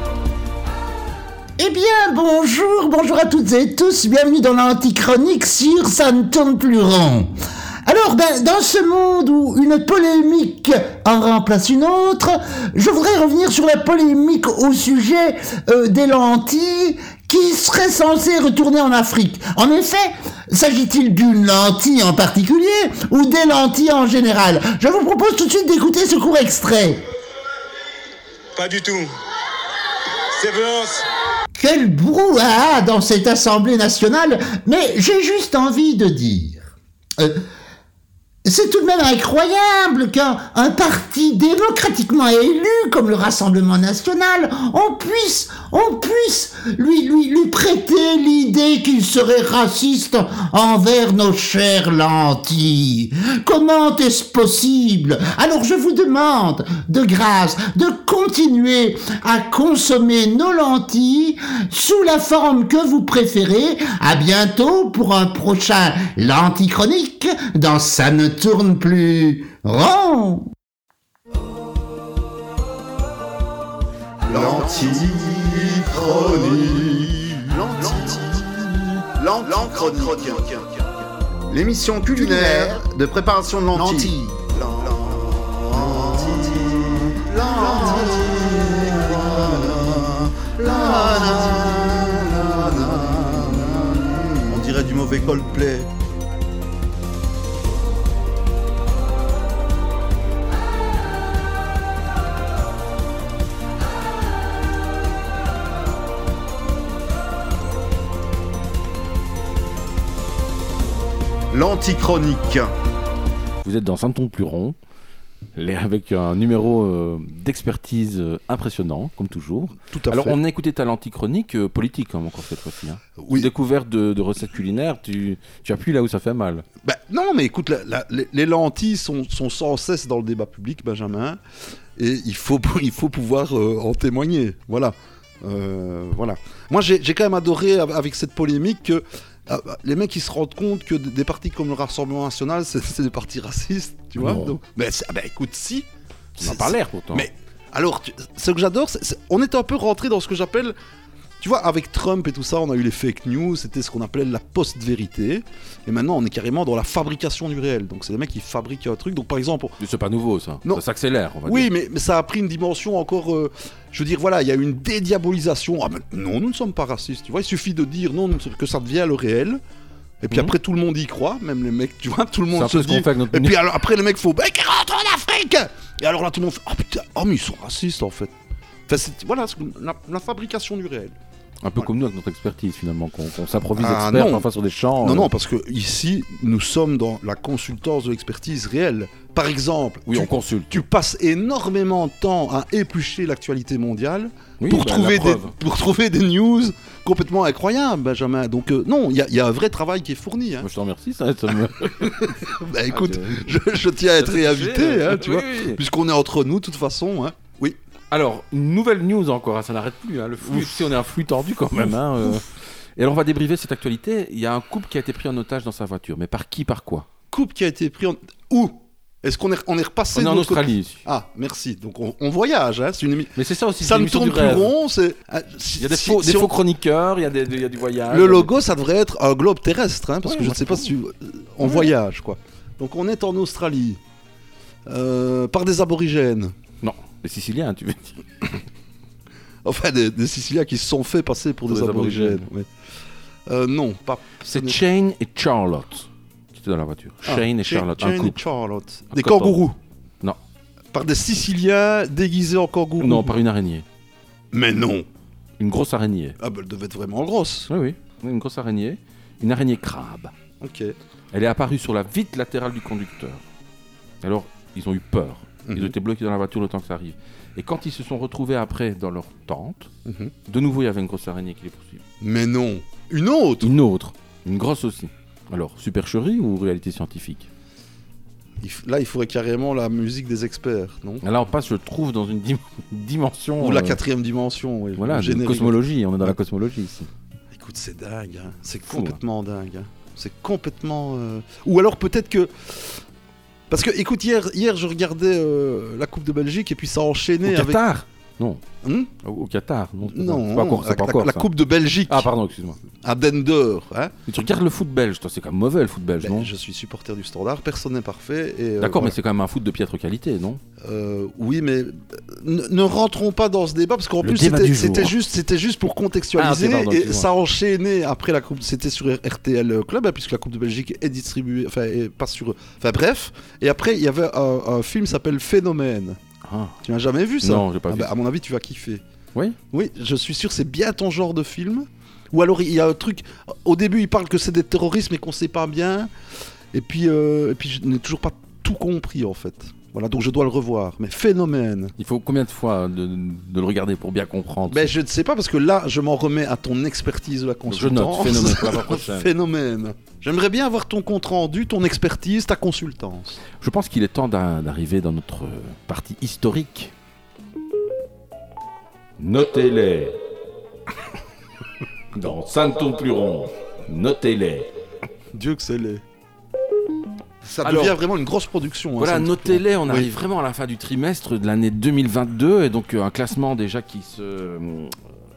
Eh bien, bonjour, bonjour à toutes et tous, bienvenue dans l'Antichronique sur Ça ne tourne plus rond. Alors, ben, dans ce monde où une polémique en remplace une autre, je voudrais revenir sur la polémique au sujet euh, des lentilles qui serait censé retourner en Afrique. En effet, s'agit-il d'une lentille en particulier ou des lentilles en général? Je vous propose tout de suite d'écouter ce court extrait. Pas du tout. C'est violence. Quel brouhaha dans cette Assemblée nationale, mais j'ai juste envie de dire... Euh, c'est tout de même incroyable qu'un un parti démocratiquement élu comme le Rassemblement national, on puisse, on puisse lui, lui, lui prêter l'idée qu'il serait raciste envers nos chères lentilles. Comment est-ce possible? Alors je vous demande, de grâce, de continuer à consommer nos lentilles sous la forme que vous préférez. À bientôt pour un prochain Lentille Chronique dans Ça ne tourne plus rond. Lentille Chronique. Lentille Chronique. L'émission culinaire de préparation de lentilles. On dirait du mauvais Coldplay. L'antichronique. Vous êtes dans Ça ne tourne plus rond, les- avec un numéro euh, d'expertise euh, impressionnant, comme toujours. Tout à Alors, fait. on a écouté ta l'antichronique euh, politique, hein, encore cette fois-ci. Hein. Oui. Découverte de, de recettes culinaires, tu, tu appuies là où ça fait mal. Ben, non, mais écoute, la- la- les, les lentilles sont, sont sans cesse dans le débat public, Benjamin, et il faut, il faut pouvoir euh, en témoigner. Voilà. Euh, voilà. Moi, j'ai j'ai quand même adoré av- avec cette polémique que euh, les mecs ils se rendent compte que d- des partis comme le Rassemblement National, c'est c'est des partis racistes, tu vois. Non. Donc, ben, c'est- ah ben, écoute, si. Ça n'a C'est- pas l'air pourtant. Mais alors, tu- ce que j'adore, c'est, c'est- on est un peu rentré dans ce que j'appelle, tu vois, avec Trump et tout ça, on a eu les fake news, c'était ce qu'on appelait la post-vérité, et maintenant on est carrément dans la fabrication du réel. Donc c'est des mecs qui fabriquent un truc. Donc par exemple, Mais c'est pas nouveau ça. Non. Ça s'accélère, on va oui, dire. mais, mais ça a pris une dimension encore. euh, je veux dire, voilà, il y a une dédiabolisation. Ah, mais non, nous ne sommes pas racistes. Tu vois, il suffit de dire non, nous- que ça devient le réel. Et puis Mhm. après, tout le monde y croit, même les mecs, tu vois, tout le C'est un monde se peu ce qu'on dit. fait avec notre Et ministre. puis alors, après, les mecs font bah, qu'ils rentrent en Afrique. Et alors là, tout le monde fait oh putain, oh mais ils sont racistes en fait. Enfin, c'est, voilà, c'est la, la fabrication du réel. Un peu comme nous avec notre expertise finalement, qu'on qu'on s'improvise Ah, expert non. parfois sur des champs. Non, euh, non, parce que ici, nous sommes dans la consultance de l'expertise réelle. Par exemple, Oui, tu, on consulte. tu passes énormément de temps à éplucher l'actualité mondiale Oui, pour, bah, trouver la des, preuve. pour trouver des news complètement incroyables, Benjamin. Donc, euh, non, il y, a- il y a un vrai travail qui est fourni. Hein. Moi, je te remercie, ça, ça me... Bah, écoute, Ah, je, je tiens à être réinvité, hein, tu Oui, vois, oui. puisqu'on est entre nous, de toute façon. Hein. Oui. Alors, une nouvelle news encore, hein, ça n'arrête plus. Hein, le flux, tu sais, on est un flux tordu quand même. Hein, euh. Et alors, on va débriefer cette actualité. Il y a un couple qui a été pris en otage dans sa voiture. Mais par qui, par quoi? Couple qui a été pris en... Où? Est-ce qu'on est, on est repassé On est de en l'autre Australie. côté ici. Ah, merci. Donc, on, on voyage, hein. C'est une émi- Mais c'est ça aussi, Ça c'est ne l'émission tourne du plus rêve. rond, c'est... ah, Il y a des si- faux, si des on- faux chroniqueurs, il y, a des- il y a du voyage. Le logo, ça devrait être un globe terrestre, hein, parce Ouais, que je ne moi, sais je pas trouve. si tu... On voyage, quoi. Donc on est en Australie, euh, par des aborigènes. Non, les Siciliens, tu veux dire. Enfin, des, des Siciliens qui se sont fait passer pour, Pour des, des aborigènes. aborigènes. ouais. Euh, non, pas... ce C'est n'est- Shane et Charlotte qui étaient dans la voiture. Ah, Shane et Shane- Charlotte, un Shane et couple. Charlotte. Un Des coton. kangourous. Non. Par des Siciliens déguisés en kangourous. Non, par une araignée. Mais non. Une grosse araignée. Ah bah elle devait être vraiment grosse. Oui, oui, une grosse araignée. Une araignée crabe. Ok. Elle est apparue sur la vitre latérale du conducteur. Alors, ils ont eu peur. Ils Mhm. étaient bloqués dans la voiture le temps que ça arrive. Et quand ils se sont retrouvés après dans leur tente, Mhm. de nouveau, il y avait une grosse araignée qui les poursuivait. Mais non. Une autre. Une autre. Une grosse aussi. Alors, supercherie ou réalité scientifique? Il f- Là, il faudrait carrément la musique des experts, non? Là, on passe, je trouve, dans une dim- dimension... Ou la euh, quatrième dimension, oui. Voilà, le de générique. cosmologie. On est dans la Ouais. cosmologie ici. Écoute, c'est dingue, hein. C'est Fou, complètement dingue. hein. C'est complètement... euh, Ou alors peut-être que... Parce que, écoute, hier, hier je regardais euh, la Coupe de Belgique et puis ça a Au enchaîné avec... Qatar. Non. Hum au, au Qatar. Non, c'est non, pas, c'est pas encore, c'est la, pas encore la ça. Coupe de Belgique. Ah, pardon, excuse-moi. À Dender. Hein. Mais tu regardes le foot belge, toi, c'est quand même mauvais le foot belge, ben, non? Je suis supporter du Standard, personne n'est parfait. Et, euh, D'accord, voilà. mais c'est quand même un foot de piètre qualité, non? euh, Oui, mais euh, ne, ne rentrons pas dans ce débat parce qu'en Le plus débat c'était, du jour. c'était juste, c'était juste pour contextualiser Ah, c'est pardon, et excuse-moi. ça a enchaîné après la Coupe. C'était sur R T L Club hein, puisque la Coupe de Belgique est distribuée, enfin, est pas sur. Enfin bref. Et après il y avait un, un film qui s'appelle Phénomène. Ah. Tu n'as jamais vu ça? Non, j'ai pas ah vu. Ben, ça. à mon avis, tu vas kiffer. Oui. Oui, je suis sûr, c'est bien ton genre de film. Ou alors il y a un truc. Au début, il parle que c'est des terroristes, mais qu'on sait pas bien. Et puis, euh, et puis je n'ai toujours pas tout compris en fait. Voilà, donc je dois le revoir. Mais Phénomène. Il faut combien de fois de, de le regarder pour bien comprendre? Ben je ne sais pas parce que là, je m'en remets à ton expertise de la Donc je consultance. note Phénomène pour la fois prochaine. Phénomène. J'aimerais bien avoir ton compte rendu, ton expertise, ta consultance. Je pense qu'il est temps d'a- d'arriver dans notre partie historique. Notez-les. Dans Saint-Ton-Pluron, notez-les. Dieu que c'est laid. Ça Alors, devient vraiment une grosse production. hein, Voilà, ça, notez-les, on Oui. arrive vraiment à la fin du trimestre de l'année deux mille vingt-deux, et donc euh, un classement déjà qui se... euh,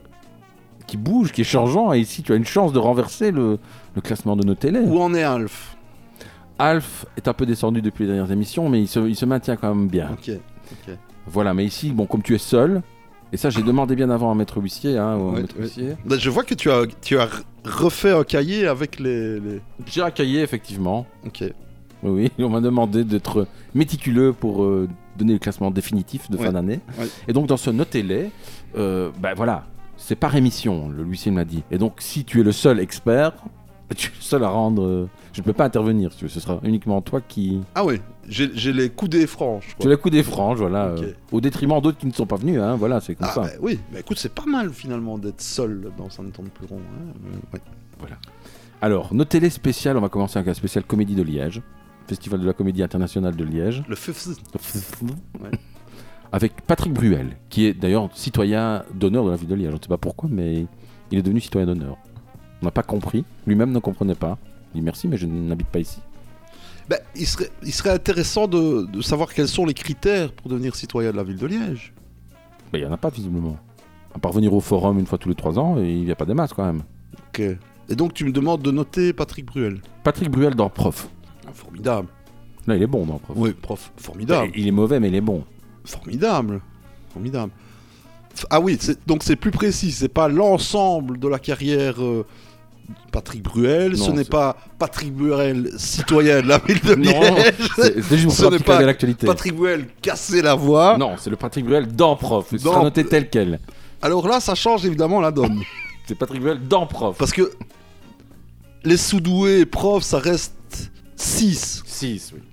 qui bouge, qui est changeant, et ici tu as une chance de renverser le, le classement de Notez-les. Où en est Alf? Alf est un peu descendu depuis les dernières émissions, mais il se, il se maintient quand même bien. Ok, ok. Voilà, mais ici, bon, comme tu es seul, et ça j'ai demandé bien avant à Maître Huissier, hein, au Ouais, Maître ouais. Huissier. Ben, je vois que tu as, tu as refait un cahier avec les... les... J'ai un cahier, effectivement. Ok. Oui, oui, on m'a demandé d'être méticuleux pour euh, donner le classement définitif de Ouais. fin d'année. Ouais. Et donc dans ce Notez-les, euh, ben voilà, c'est par émission, le l'huissier me l'a dit. Et donc si tu es le seul expert, tu es le seul à rendre... euh, je ne peux pas intervenir, si tu veux, ce sera uniquement toi qui... Ah oui, j'ai, j'ai les coudées franches. Tu as le coup des franges, voilà, Ok. euh, au détriment d'autres qui ne sont pas venus, hein, voilà, c'est comme Ah ça. bah oui, bah écoute, c'est pas mal finalement d'être seul dans Saint-Ton-de-Pluron. Hein. Euh, ouais. Voilà. Alors, Notez-les spécial, on va commencer avec un spécial Comédie de Liège, Festival de la Comédie Internationale de Liège. Le feu. Ouais. Avec Patrick Bruel, qui est d'ailleurs citoyen d'honneur de la ville de Liège. Je ne sais pas pourquoi, mais il est devenu citoyen d'honneur. On n'a pas compris, lui-même ne comprenait pas. Il dit merci, mais je n'habite pas ici. Bah, il, serait, il serait intéressant de, de savoir quels sont les critères pour devenir citoyen de la ville de Liège. Ben, il n'y en a pas, visiblement. À part venir au forum une fois tous les trois ans, et il n'y a pas des masses quand même. Ok. Et donc tu me demandes de noter Patrick Bruel. Patrick Bruel dans Prof. Ah, formidable. Là, il est bon dans Prof. Oui, prof, formidable. Il est mauvais, mais il est bon. Formidable. Formidable. F- Ah oui, c'est- donc c'est plus précis, c'est pas l'ensemble de la carrière euh, de Patrick Bruel, Non, ce n'est c'est- pas Patrick Bruel, citoyen de la ville de Non, Liège. c'est c'est juste pour Ce savoir n'est qui connaît pas l'actualité. Patrick Bruel casser la voix. Non, c'est le Patrick Bruel dans Prof. Ce Dans- sera noté tel quel. Alors là, ça change évidemment la donne. C'est Patrick Bruel dans Prof. Parce que les sous-doués profs, ça reste six. six, oui.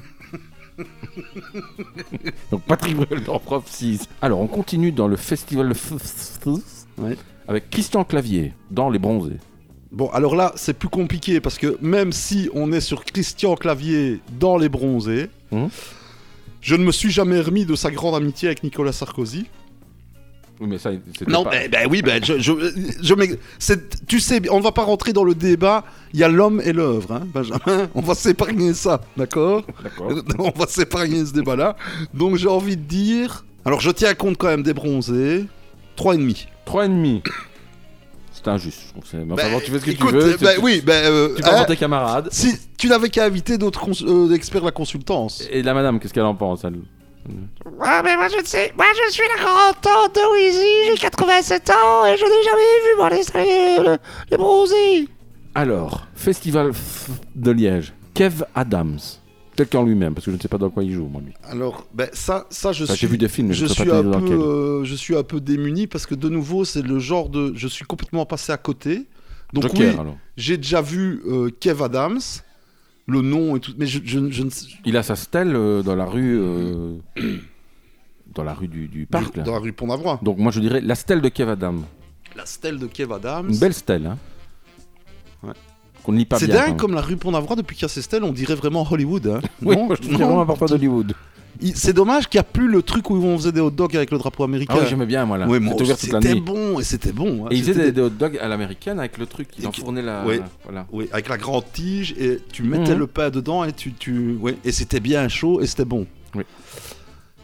Donc Patrick Bruel dans Prof six. Alors on continue dans le festival de f- f- f- Ouais. avec Christian Clavier dans Les Bronzés. Bon, alors là, c'est plus compliqué parce que même si on est sur Christian Clavier dans Les Bronzés, Hum. je ne me suis jamais remis de sa grande amitié avec Nicolas Sarkozy. Oui, mais ça, c'était Non, pas... ben ben oui, ben je, je, je m'ex- c'est- tu sais, on va pas rentrer dans le débat. Il y a l'homme et l'œuvre, hein, Benjamin. On va s'épargner ça, d'accord? D'accord. On va s'épargner ce débat-là. Donc j'ai envie de dire. Alors je tiens compte quand même des bronzés. trois et demi. Trois et demi. C'est injuste, je trouve. c'est- Mais enfin, Ben, bon, tu fais ce que écoute, tu veux. ben tu- oui, ben. euh, Tu parles hein, pour tes camarades. Si tu n'avais qu'à inviter d'autres cons- euh, experts de la consultance. Et la madame, qu'est-ce qu'elle en pense, elle? Ouais, mais moi je ne sais. Moi je suis la grande-tante de Wheezy, j'ai quatre-vingt-sept ans et je n'ai jamais vu moi les, les, les bronzés. Alors, Festival f- de Liège. Kev Adams. Quelqu'un lui-même, parce que je ne sais pas dans quoi il joue, moi, lui. Alors, ben ça, ça je Enfin, suis. j'ai vu des films, mais je je sais pas suis te un dire dans peu, lequel. euh, je suis un peu démuni parce que de nouveau, c'est le genre de. Je suis complètement passé à côté. Donc Joker, oui, alors. j'ai déjà vu euh, Kev Adams, le nom et tout, mais je, je, je ne sais. Il a sa stèle euh, dans la rue... euh, dans la rue du, du parc, là. Dans la rue Pont-d'Avoine. Donc moi, je dirais la stèle de Kev Adams. La stèle de Kev Adams. Une belle stèle, hein. Ouais. Qu'on ne lit pas C'est bien. quand dingue même. comme la rue Pont-d'Avoine, depuis qu'il y a ces stèles, on dirait vraiment Hollywood. Hein. Oui, Non moi, je trouve Non. qu'il y a vraiment parfois d'Hollywood. Il- C'est dommage qu'il n'y a plus le truc où on faisait des hot dogs avec le drapeau américain. Ah oui, j'aimais bien, moi, là. Oui, moi C'était ouvert aussi, toute c'était l'année. bon, et c'était bon. hein. Et ils C'était faisaient des, des- des hot dogs à l'américaine avec le truc, ils Et enfournaient la... Oui. Voilà. Oui, avec la grande tige, et tu mettais Mhm. le pain dedans, et tu... tu... Oui, et c'était bien chaud, et c'était bon. Oui.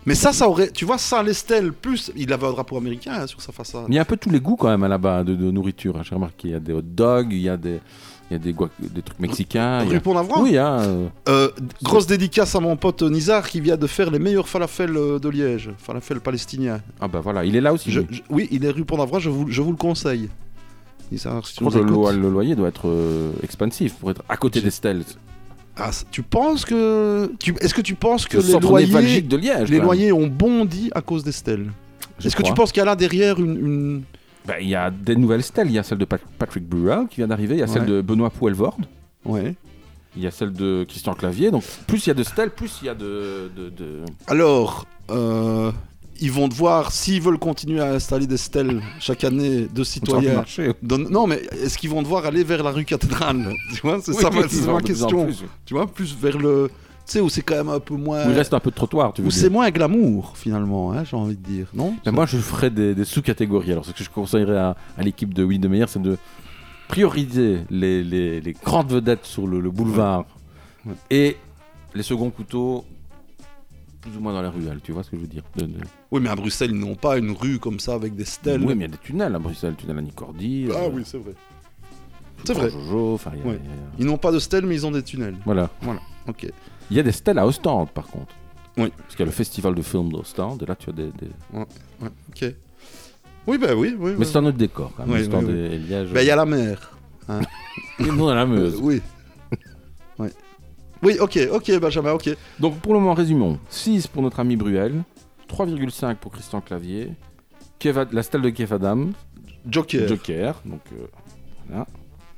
Mais ça, ça aurait, tu vois, ça, l'Estelle, plus, il avait un drapeau américain hein, sur sa façade. Il y a un peu tous les goûts quand même là-bas de, de nourriture, hein, j'ai remarqué. Il y a des hot dogs, il y a des, il y a des, guac- des trucs mexicains. Rue il y a... Pont-Navrant Oui, hein. Euh... Euh, grosse dédicace à mon pote Nizar qui vient de faire les meilleurs falafels euh, de Liège, falafels palestiniens. Ah bah voilà, il est là aussi. Je, lui. je- oui, il est rue Pont-Navrant, je vous, je vous le conseille. Nizar, si tu Je crois nous que le, écoutes. lo- le loyer doit être euh, expansif pour être à côté d'Estelle. Ah, c- tu penses que. Tu... Est-ce que tu penses que Le les centre loyers, névralgique de Liège, les quand même. loyers ont bondi à cause d'Estelle? Je Est-ce que tu crois. penses qu'il y a là derrière une. une... Ben, il y a des nouvelles stèles. Il y a celle de Pat- Patrick Bruel qui vient d'arriver. Il y a celle Ouais. de Benoît Poelvoorde. Ouais. Il y a celle de Christian Clavier. Donc plus il y a de stèles, plus il y a de. de, de... Alors, euh, ils vont devoir, s'ils veulent continuer à installer des stèles chaque année de citoyens. marché. dans- Non, mais est-ce qu'ils vont devoir aller vers la rue Cathédrale? Tu vois, c'est Oui, ça ma, oui, c'est ils ma vont de plus en question. plus, oui. Tu vois, plus vers le. Tu sais, où c'est quand même un peu moins. Où il reste un peu de trottoir, tu veux Où dire. c'est moins glamour, finalement, hein, j'ai envie de dire, non? Ben, moi, je ferais des, des sous-catégories. Alors, ce que je conseillerais à, à l'équipe de Willy de Meyer, c'est de prioriser les, les- les grandes vedettes sur le, le boulevard Ouais. et les seconds couteaux plus ou moins dans les ruelles. Tu vois ce que je veux dire? De- de- Oui, mais à Bruxelles, ils n'ont pas une rue comme ça avec des stèles. Oui, mais il y a des tunnels à Bruxelles, le tunnel à Nicordi. Ah euh, oui, c'est vrai. C'est vrai. Jojo, enfin, il y a- Ouais. il y a- Ils n'ont pas de stèles, mais ils ont des tunnels. Voilà. Voilà, ok. Il y a des stèles à Ostende, par contre. Oui. Parce qu'il y a le festival de films d'Ostende, et là, tu as des... des- Ouais, ouais, ok. Oui, bah oui, oui. Mais c'est un autre décor, quand même. Oui, Ostende oui, oui. et- et Liège. Bah, il y a la mer. Hein. Et nous, on a la Meuse. Euh, oui. Ouais. Oui, ok, ok, Benjamin, ok. Donc, pour le moment, résumons. six pour notre ami Bruel, trois virgule cinq pour Christian Clavier, Kev Ad- la stèle de Kev Adams, Joker. Joker, donc euh, voilà.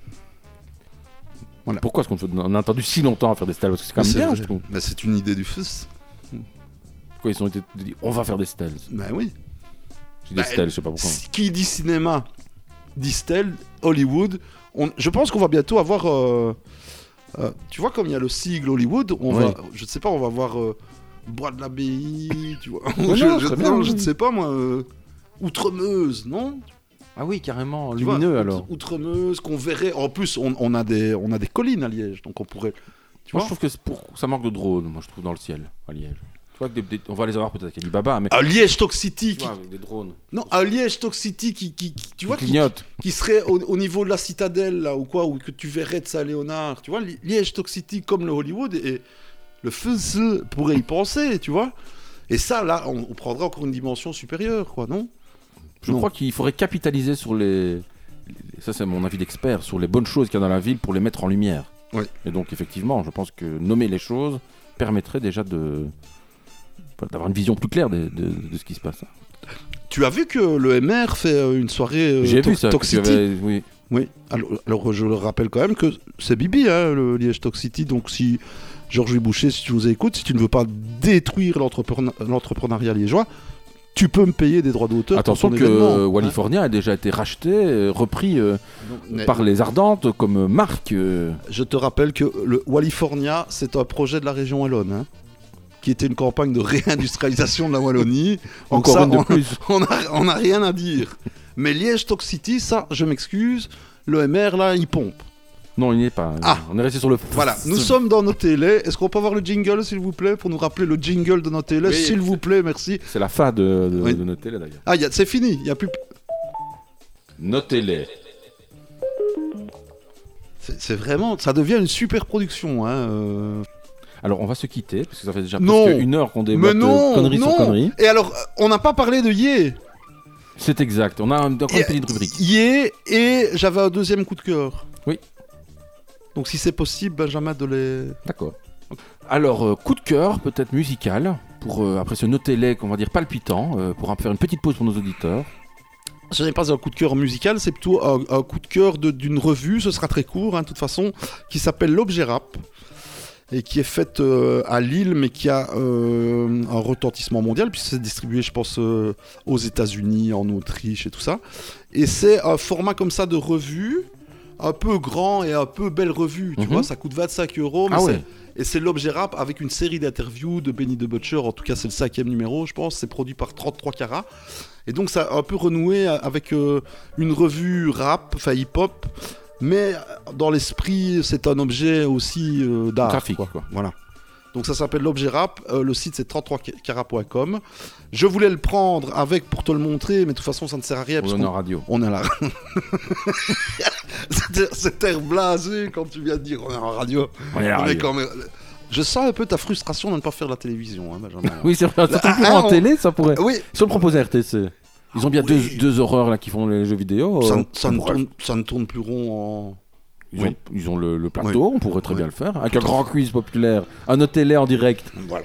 Voilà. Pourquoi est-ce qu'on fait- on a attendu si longtemps à faire des stèles? Parce que c'est quand Mais même c'est bien, vrai. je trouve. Mais c'est une idée du fils. Pourquoi ils ont été dit, on va faire des stèles? Bah oui. J'ai des Bah, stèles, je sais pas pourquoi. Qui dit cinéma, dit stèle, Hollywood. On, je pense qu'on va bientôt avoir. euh, euh, tu vois, comme il y a le sigle Hollywood, on Ouais. va. Je sais pas, on va avoir euh, Bois de l'Abbaye, tu vois. Ouais, je, non, je- très bien, non, oui. je ne sais pas moi. euh, Outremeuse, non? Ah oui, carrément, Tu vois, lumineux Outre- alors. Outremeuse, qu'on verrait. En plus, on, on a des, on a des collines à Liège, donc on pourrait. Tu Moi, vois je trouve que c'est pour... ça manque de drones, moi, je trouve, dans le ciel, à Liège. Tu vois que des- des- on va les avoir peut-être à Alibaba, mais. À Liège Stock City, Tu qui... vois, avec des drones. non, à Liège Stock City, qui, qui, qui- tu vois, qui, clignote. qui serait au, au niveau de la citadelle là ou quoi, ou que tu verrais de Saint-Léonard, tu vois, Li- Liège Stock City comme le Hollywood et le feu pourrait y penser, tu vois. Et ça, là, on, on prendrait encore une dimension supérieure, quoi, non? Je Non. crois qu'il faudrait capitaliser sur les. les- Ça, c'est mon avis d'expert, sur les bonnes choses qu'il y a dans la ville pour les mettre en lumière. Oui. Et donc, effectivement, je pense que nommer les choses permettrait déjà de. d'avoir une vision plus claire de, de- de ce qui se passe. Tu as vu que le M R fait euh, une soirée euh, J'ai vu Tox- ça. que Tox tu City avais- Oui. Oui, alors, alors je le rappelle quand même que c'est Bibi, hein, le Liège Stock City, donc si Georges Boucher, si tu nous écoutes, si tu ne veux pas détruire l'entrepreneur- l'entrepreneuriat liégeois, tu peux me payer des droits d'auteur. Attention pour que ton événement, euh, hein. Wallifornia a déjà été racheté, euh, repris euh, mais- par les Ardentes comme marque. euh, Je te rappelle que le Wallifornia, c'est un projet de la région Wallonne, hein, qui était une campagne de réindustrialisation de la Wallonie. Donc Encore ça, une de on- plus. On n'a on a rien à dire. Mais Liège Stock City, ça, je m'excuse, le M R, là, il pompe. Non, il n'y est pas. Ah. On est resté sur le. Voilà, nous sommes dans nos télés. Est-ce qu'on peut avoir le jingle, s'il vous plaît, pour nous rappeler le jingle de nos télés, Oui. s'il vous plaît, merci. C'est la fin de, de, Oui. de notre télé d'ailleurs. Ah, y a- c'est fini, il n'y a plus... Notez-les. C'est c'est vraiment... Ça devient une super production, hein. euh. Alors, on va se quitter, parce que ça fait déjà Non. presque une heure qu'on Mais débatte non, euh, conneries non. sur conneries. Et alors, euh, on n'a pas parlé de Yé. C'est exact. On a un- encore une Et- petite rubrique. Yé, et j'avais un deuxième coup de cœur. Oui. Donc si c'est possible, Benjamin, de les... D'accord. Alors, euh, coup de cœur, peut-être musical, pour euh, après ce notez-les qu'on va dire palpitant, euh, pour en faire une petite pause pour nos auditeurs. Ce n'est pas un coup de cœur musical, c'est plutôt un, un coup de cœur de- d'une revue, ce sera très court, hein, de toute façon, qui s'appelle l'Objet Rap, et qui est faite euh, à Lille, mais qui a euh, un retentissement mondial, puisque c'est distribué, je pense, euh, aux États-Unis, en Autriche et tout ça. Et c'est un format comme ça de revue, un peu grand et un peu belle revue, tu Mhm. vois, ça coûte vingt-cinq euros, mais Ah c'est- ouais. et c'est l'Objet Rap avec une série d'interviews de Benny the Butcher, en tout cas c'est le cinquième numéro, je pense, c'est produit par trente-trois carats. Et donc ça a un peu renoué avec euh, une revue rap, enfin hip-hop, mais dans l'esprit c'est un objet aussi euh, d'art. Graphique, quoi. quoi. Voilà. Donc ça s'appelle l'objet rap, euh, le site c'est trente-trois carats point com. Je voulais le prendre avec pour te le montrer, mais de toute façon ça ne sert à rien. On est en radio. On est là. C'était cet air blasé quand tu viens de dire on est en radio. On est, on est radio. quand même... Je sens un peu ta frustration de ne pas faire de la télévision, hein, Benjamin. Oui, c'est vrai. Ça Ah, en on... télé, ça pourrait. Oui. Si on le proposait à R T C. Ils ont bien oui. deux, deux horreurs là qui font les jeux vidéo. Ça, euh, ça, ne tourne, ça ne tourne plus rond en... Ils, oui. ont, ils ont le, le plateau, oui. on pourrait très oui. bien le faire. Avec un grand quiz populaire, un télé en direct. Voilà.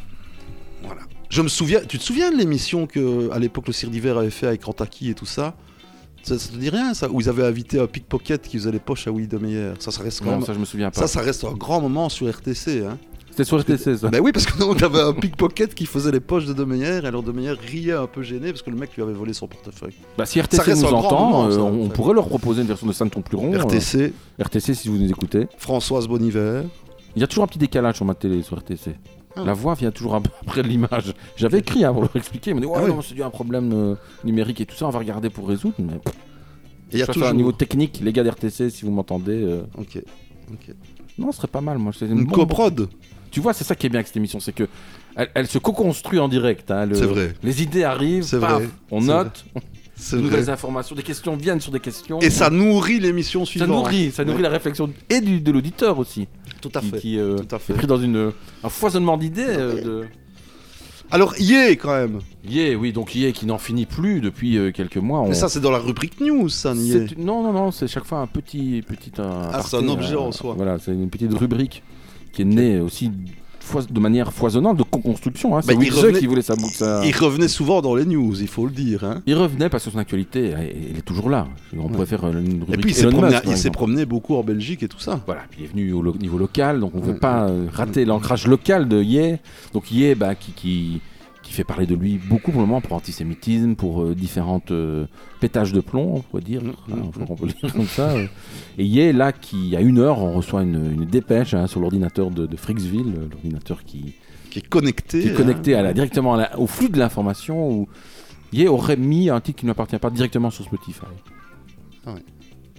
Voilà. Je me souviens, tu te souviens de l'émission que à l'époque le Cirque d'hiver avait fait avec Rantaki et tout ça? Ça, ça te dit rien, ça? Où ils avaient invité un pickpocket qui faisait les poches à Willy Demeyer. Ça, ça reste quand Non, même... ça je me souviens pas. Ça, ça reste un grand moment sur R T C, hein. C'était sur R T C, ça? Ben oui, parce que donc avait un pickpocket qui faisait les poches de Demeyer, et alors Demeyer riait un peu gêné parce que le mec lui avait volé son portefeuille. Bah si R T C nous entend, moment, euh, ça, on, on pourrait leur proposer une version de Saint-Ton plus rond. R T C. Euh, R T C si vous nous écoutez. Françoise Boniver. Il y a toujours un petit décalage sur ma télé sur R T C. Ah. La voix vient toujours un peu après l'image. J'avais écrit hein, pour leur expliquer, ils m'ont dit ouais ah, non, oui. c'est dû à un problème euh, numérique et tout ça, on va regarder pour résoudre. Mais il y a toujours un niveau technique, les gars d'R T C, si vous m'entendez. Euh... Ok. Ok. Non, ce serait pas mal, moi. C'est une bon, coprod. Tu vois, c'est ça qui est bien avec cette émission, c'est que elle, elle se co-construit en direct. Hein, le... C'est vrai. Les idées arrivent, c'est paf, vrai. on c'est note, c'est nouvelles vrai. informations, des questions viennent sur des questions. Et ça nourrit l'émission suivante. Ça nourrit, ça nourrit ouais. la réflexion et du, de l'auditeur aussi. Tout à qui, fait. Qui euh, Tout à fait. est pris dans une, un foisonnement d'idées. Euh, de... Alors, Yé, quand même. Yé, oui, donc Yé qui n'en finit plus depuis euh, quelques mois. On... Mais ça, c'est dans la rubrique news, ça, Yé. Non, non, non, c'est chaque fois un petit. petit un ah, c'est un objet euh, en soi. Voilà, c'est une petite rubrique qui est née aussi de manière foisonnante de co-construction. Hein. C'est bah, Wixeux qui voulait sa boucle. Ça... Il revenait souvent dans les news, il faut le dire. Hein. Il revenait parce que son actualité, elle est toujours là. On ouais. pourrait faire une rubrique. Et puis il s'est promené, il s'est promené beaucoup en Belgique et tout ça. Voilà, puis il est venu au lo- niveau local, donc on ne veut pas euh, rater l'ancrage local de Yé. Donc Yé, bah, qui, qui, qui fait parler de lui beaucoup pour le moment, pour antisémitisme, pour euh, différentes euh, pétages de plomb, on pourrait dire. Mm-hmm. Hein, je crois qu'on peut le dire comme ça. Euh. Et Yé, là, qui à une heure, on reçoit une, une dépêche hein, sur l'ordinateur de, de Fricksville, l'ordinateur qui, qui est connecté, qui est connecté hein. à la, directement à la, au flux de l'information, où Yé aurait mis un titre qui ne lui appartient pas directement sur Spotify. Ah ouais.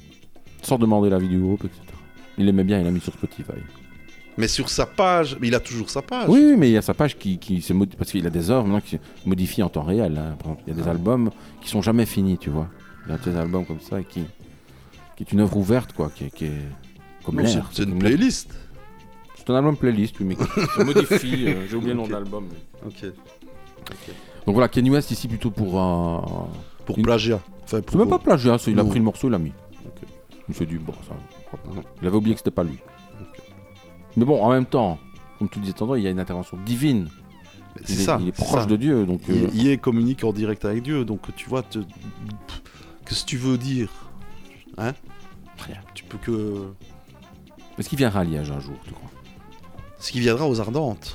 Sans demander l'avis du groupe, et cetera. Il aimait bien, il l'a mis sur Spotify. Mais sur sa page, mais il a toujours sa page. Oui, mais il y a sa page qui, qui se modifie, parce qu'il a des œuvres maintenant qui se modifient en temps réel. Hein. Par exemple, il y a des ah. albums qui sont jamais finis, tu vois. Il y a des albums comme ça qui, qui est une œuvre ouverte, quoi, qui, qui est comme l'air. C'est une playlist. C'est un album playlist, oui, mais qui se modifie. euh, J'ai oublié okay. le nom de l'album. Mais... Ok. okay. Donc voilà, Kanye West ici plutôt pour un. Pour une... plagiat. Enfin, pour... C'est même pas plagiat, il non. a pris le morceau, il l'a mis. Okay. Il s'est dit, bon, ça. Il avait oublié que c'était pas lui. Mais bon, en même temps, comme tu disais tantôt, il y a une intervention divine. C'est il, ça. Est, il est proche ça. de Dieu. Donc, il, euh... il est communique en direct avec Dieu. Donc tu vois, te... qu'est-ce que tu veux dire hein Rien. Tu peux que... Est-ce qu'il viendra à Liège un jour, tu crois? Est-ce qu'il viendra aux Ardentes?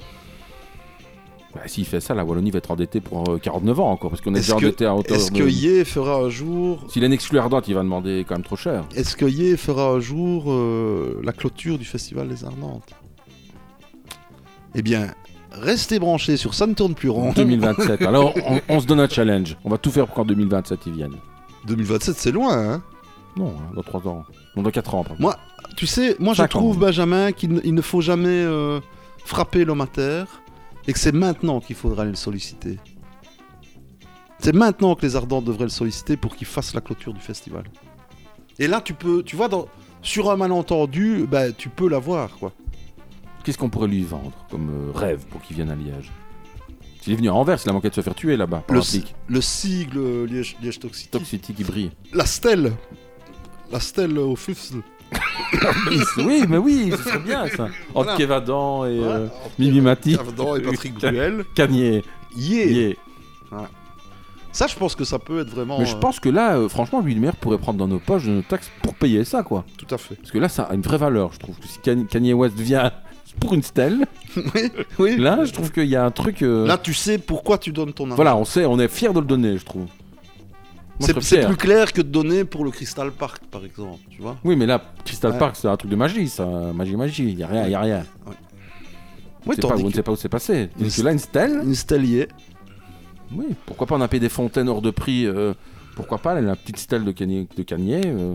Bah, s'il fait ça, la Wallonie va être endettée pour euh, quarante-neuf ans encore, parce qu'on est, est déjà que, endetté à hauteur est-ce de... que Yé fera un jour... S'il est un exclu Ardente, il va demander quand même trop cher. Est-ce que Yé fera un jour euh, la clôture du Festival des Ardentes? Eh bien, restez branchés sur Ça ne tourne plus rond. deux mille vingt-sept. Alors, on, on se donne un challenge. On va tout faire pour qu'en deux mille vingt-sept, ils viennent. deux mille vingt-sept, c'est loin, hein? Non, hein, dans trois ans. Non, dans quatre ans, pardon. Moi, tu sais, moi je trouve, ans. Benjamin, qu'il ne, ne faut jamais euh, frapper l'homme à terre et que c'est maintenant qu'il faudra aller le solliciter. C'est maintenant que les Ardentes devraient le solliciter pour qu'il fasse la clôture du festival. Et là, tu peux, tu vois, dans, sur un malentendu, bah, tu peux l'avoir, quoi. Qu'est-ce qu'on pourrait lui vendre comme euh, rêve pour qu'il vienne à Liège? S'il est venu à Anvers, il a manqué de se faire tuer là-bas. Le, le sigle Liège, Liège Toxicity. Toxicity qui brille. La stèle. La stèle au Fufs. Oui, mais oui, ce serait bien ça. Entre voilà. Kevadan et voilà. euh, Mimi Mati. Kevadan et Patrick Bruel. Kanye. Yeah. yeah. Voilà. Ça, je pense que ça peut être vraiment. Mais je euh... pense que là, euh, franchement, lui, le maire pourrait prendre dans nos poches de nos taxes pour payer ça, quoi. Tout à fait. Parce que là, ça a une vraie valeur, je trouve. Que si Kanye West vient pour une stèle, oui, oui. Là, je trouve qu'il y a un truc. Euh... Là, tu sais pourquoi tu donnes ton argent. Voilà, on sait, on est fier de le donner, je trouve. Moi, c'est, c'est plus clair que de donner pour le Crystal Park, par exemple, tu vois. Oui, mais là, Crystal ouais. Park, c'est un truc de magie, ça, magie, magie. Il y a rien, il y a rien. Ouais. On ne que... sait pas où c'est passé. Une... que là, une stèle. Une stèle y est. Oui, pourquoi pas on a payé des fontaines hors de prix euh, pourquoi pas la petite stèle de Kanye, de Kanye euh.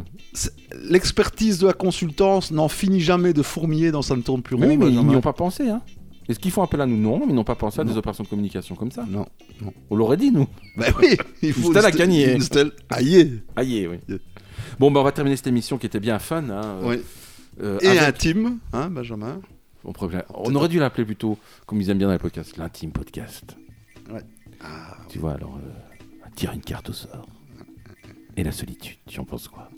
L'expertise de la consultance n'en finit jamais de fourmiller dans Ça ne tourne plus rond. Oui, mais ils n'y ont pas pensé, hein. Est-ce qu'ils font appel à nous? Non, mais ils n'ont pas pensé à Non. des opérations de communication comme ça. Non, non. On l'aurait dit, nous. Bah oui, il Une faut stèle à une stel- gagner. Une stèle. Aïe. Aïe, oui. Bon, bah, on va terminer cette émission qui était bien fun. Hein, euh, Oui. euh, Et avec- intime, hein, Benjamin. On, pourrait- on aurait dû l'appeler plutôt, comme ils aiment bien dans les podcasts, l'intime podcast. Ouais. Ah. Tu vois, alors, euh, tire une carte au sort. Et la solitude, tu en penses quoi?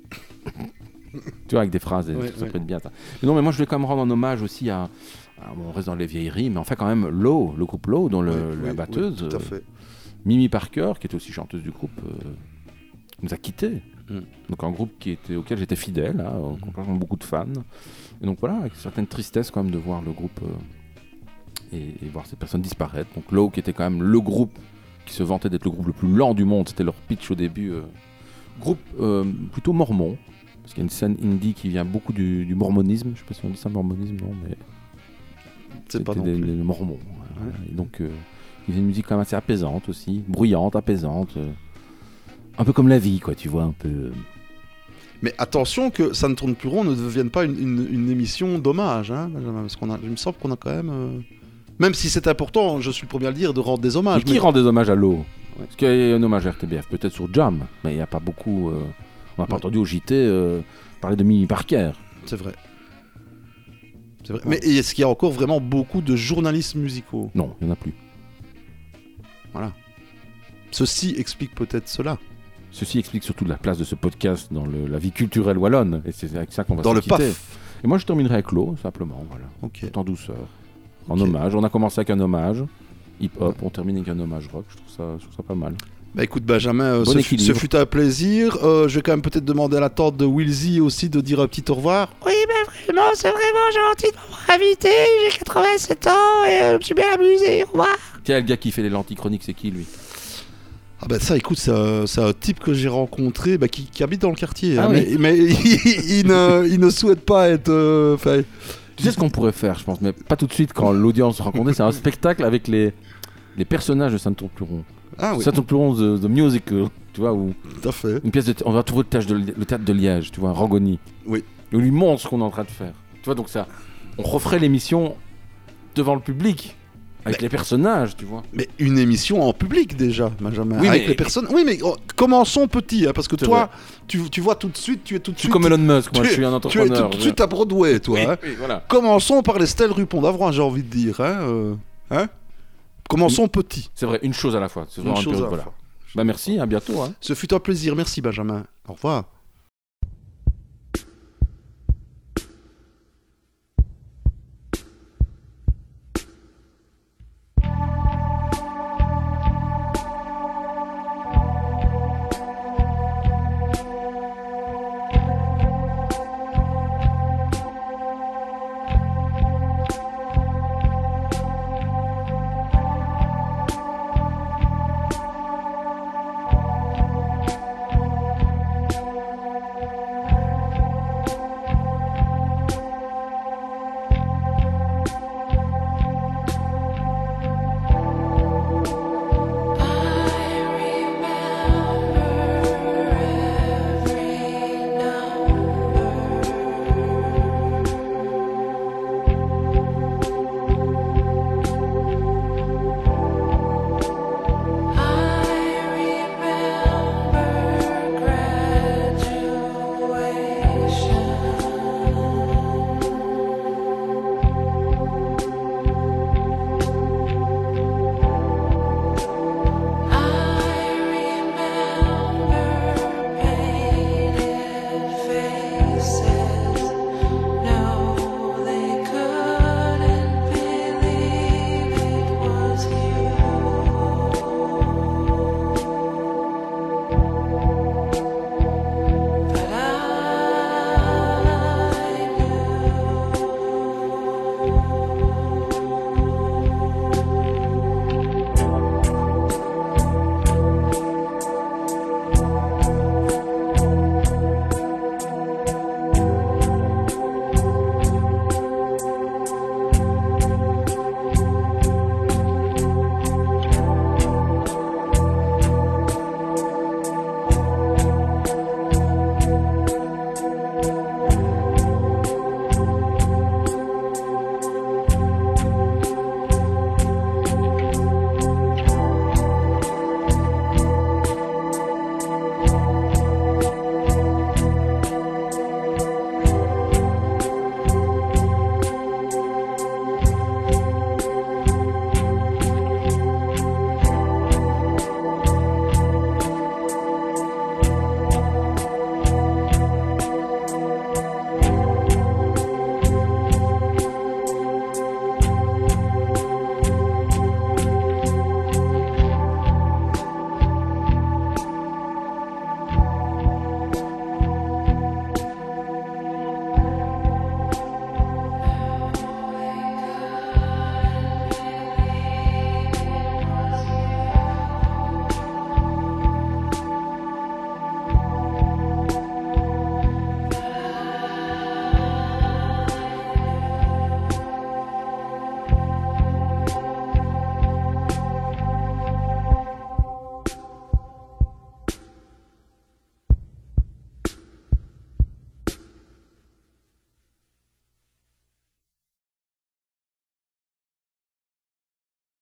Tu vois, avec des phrases, Ouais, ça ouais. prête bien ça. Mais non, mais moi je voulais quand même rendre un hommage aussi à, à- on reste dans les vieilleries, mais enfin quand même Low, le groupe Low, dont le, Oui, la oui, batteuse, oui, tout à euh, fait. Mimi Parker, qui était aussi chanteuse du groupe, euh, nous a quittés. Mm. Donc un groupe qui était, auquel j'étais fidèle, hein, complètement beaucoup de fans. Et donc voilà, avec certaines tristesses quand même de voir le groupe euh, et, et voir ces personnes disparaître. Donc Low, qui était quand même le groupe qui se vantait d'être le groupe le plus lent du monde, c'était leur pitch au début. euh, groupe euh, plutôt mormon, parce qu'il y a une scène indie qui vient beaucoup du, du mormonisme. Je sais pas si on dit ça mormonisme, non, mais C'est pas c'était non des, plus. des mormons. Voilà. Et donc euh, il y avait une musique quand même assez apaisante aussi, bruyante, apaisante, euh, un peu comme la vie, quoi, tu vois, un peu. euh, Mais attention que ça ne tourne plus rond ne devienne pas une, une- une émission d'hommage, hein, Benjamin, parce qu'on a, il me semble qu'on a quand même, euh, même si c'est important, je suis le premier à le dire, de rendre des hommages. Et qui rend des hommages à l'eau? Parce qu'il y a un hommage à R T B F, peut-être sur Jam, mais il n'y a pas beaucoup. euh, on n'a pas Ouais. entendu au J T euh, parler de Mimi Parker. C'est vrai. C'est vrai. Mais est-ce qu'il y a encore vraiment beaucoup de journalistes musicaux? Non, il n'y en a plus. Voilà. Ceci explique peut-être cela. Ceci explique surtout la place de ce podcast dans le- la vie culturelle wallonne, et c'est avec ça qu'on va Dans se le quitter. paf. Et moi je terminerai avec l'eau, simplement, voilà. Ok. Tout en douceur. En Ok. hommage. On a commencé avec un hommage hip-hop, on termine avec un hommage rock, je trouve ça, je trouve ça pas mal. Bah écoute Benjamin, euh, Bon ce, fut, équilibre. ce fut un plaisir. Euh, je vais quand même peut-être demander à la tante de Wilsey aussi de dire un petit au revoir. Oui, mais vraiment, c'est vraiment gentil de m'avoir invité. J'ai quatre-vingt-sept ans et euh, je me suis bien amusé. Au revoir. Tiens, le gars qui fait les lentilles chroniques, c'est qui lui? Ah bah ça écoute, c'est un, c'est un type que j'ai rencontré bah, qui, qui habite dans le quartier. Ah hein, oui. mais mais il, il ne, il ne souhaite pas être... euh, 'fin, Tu sais ce qu'on pourrait faire, je pense, mais pas tout de suite quand l'audience se rencontre, c'est un spectacle avec les, les personnages de Saint-Tourpluron. Ah oui. Saint-Tourpluron the, the Musical, tu vois, où Tout à fait. une pièce de thé- on va trouver le théâtre de, le théâtre de Liège, tu vois, Rangoni. Oui. Et on lui montre ce qu'on est en train de faire. Tu vois, donc ça, on referait l'émission devant le public, avec Mais- les personnages, tu vois. Mais une émission en public déjà, Benjamin. Oui, avec mais- les personnes. Oui, mais oh, commençons petit, hein, parce que C'est toi, tu, tu vois tout de suite, tu es tout de Je suis suite. comme Elon Musk, moi, tu je es- suis un Tu es entrepreneur. tout de suite à Broadway, toi. Oui, hein. oui, voilà. Commençons par les stèles rue Pont-d'Avran, j'ai envie de dire. Hein, euh, hein Commençons petit. C'est vrai, une chose à la fois. C'est Une vraiment chose peu- à la voilà. fois. Bah merci, à bientôt. Hein. Ce fut un plaisir, merci Benjamin. Au revoir.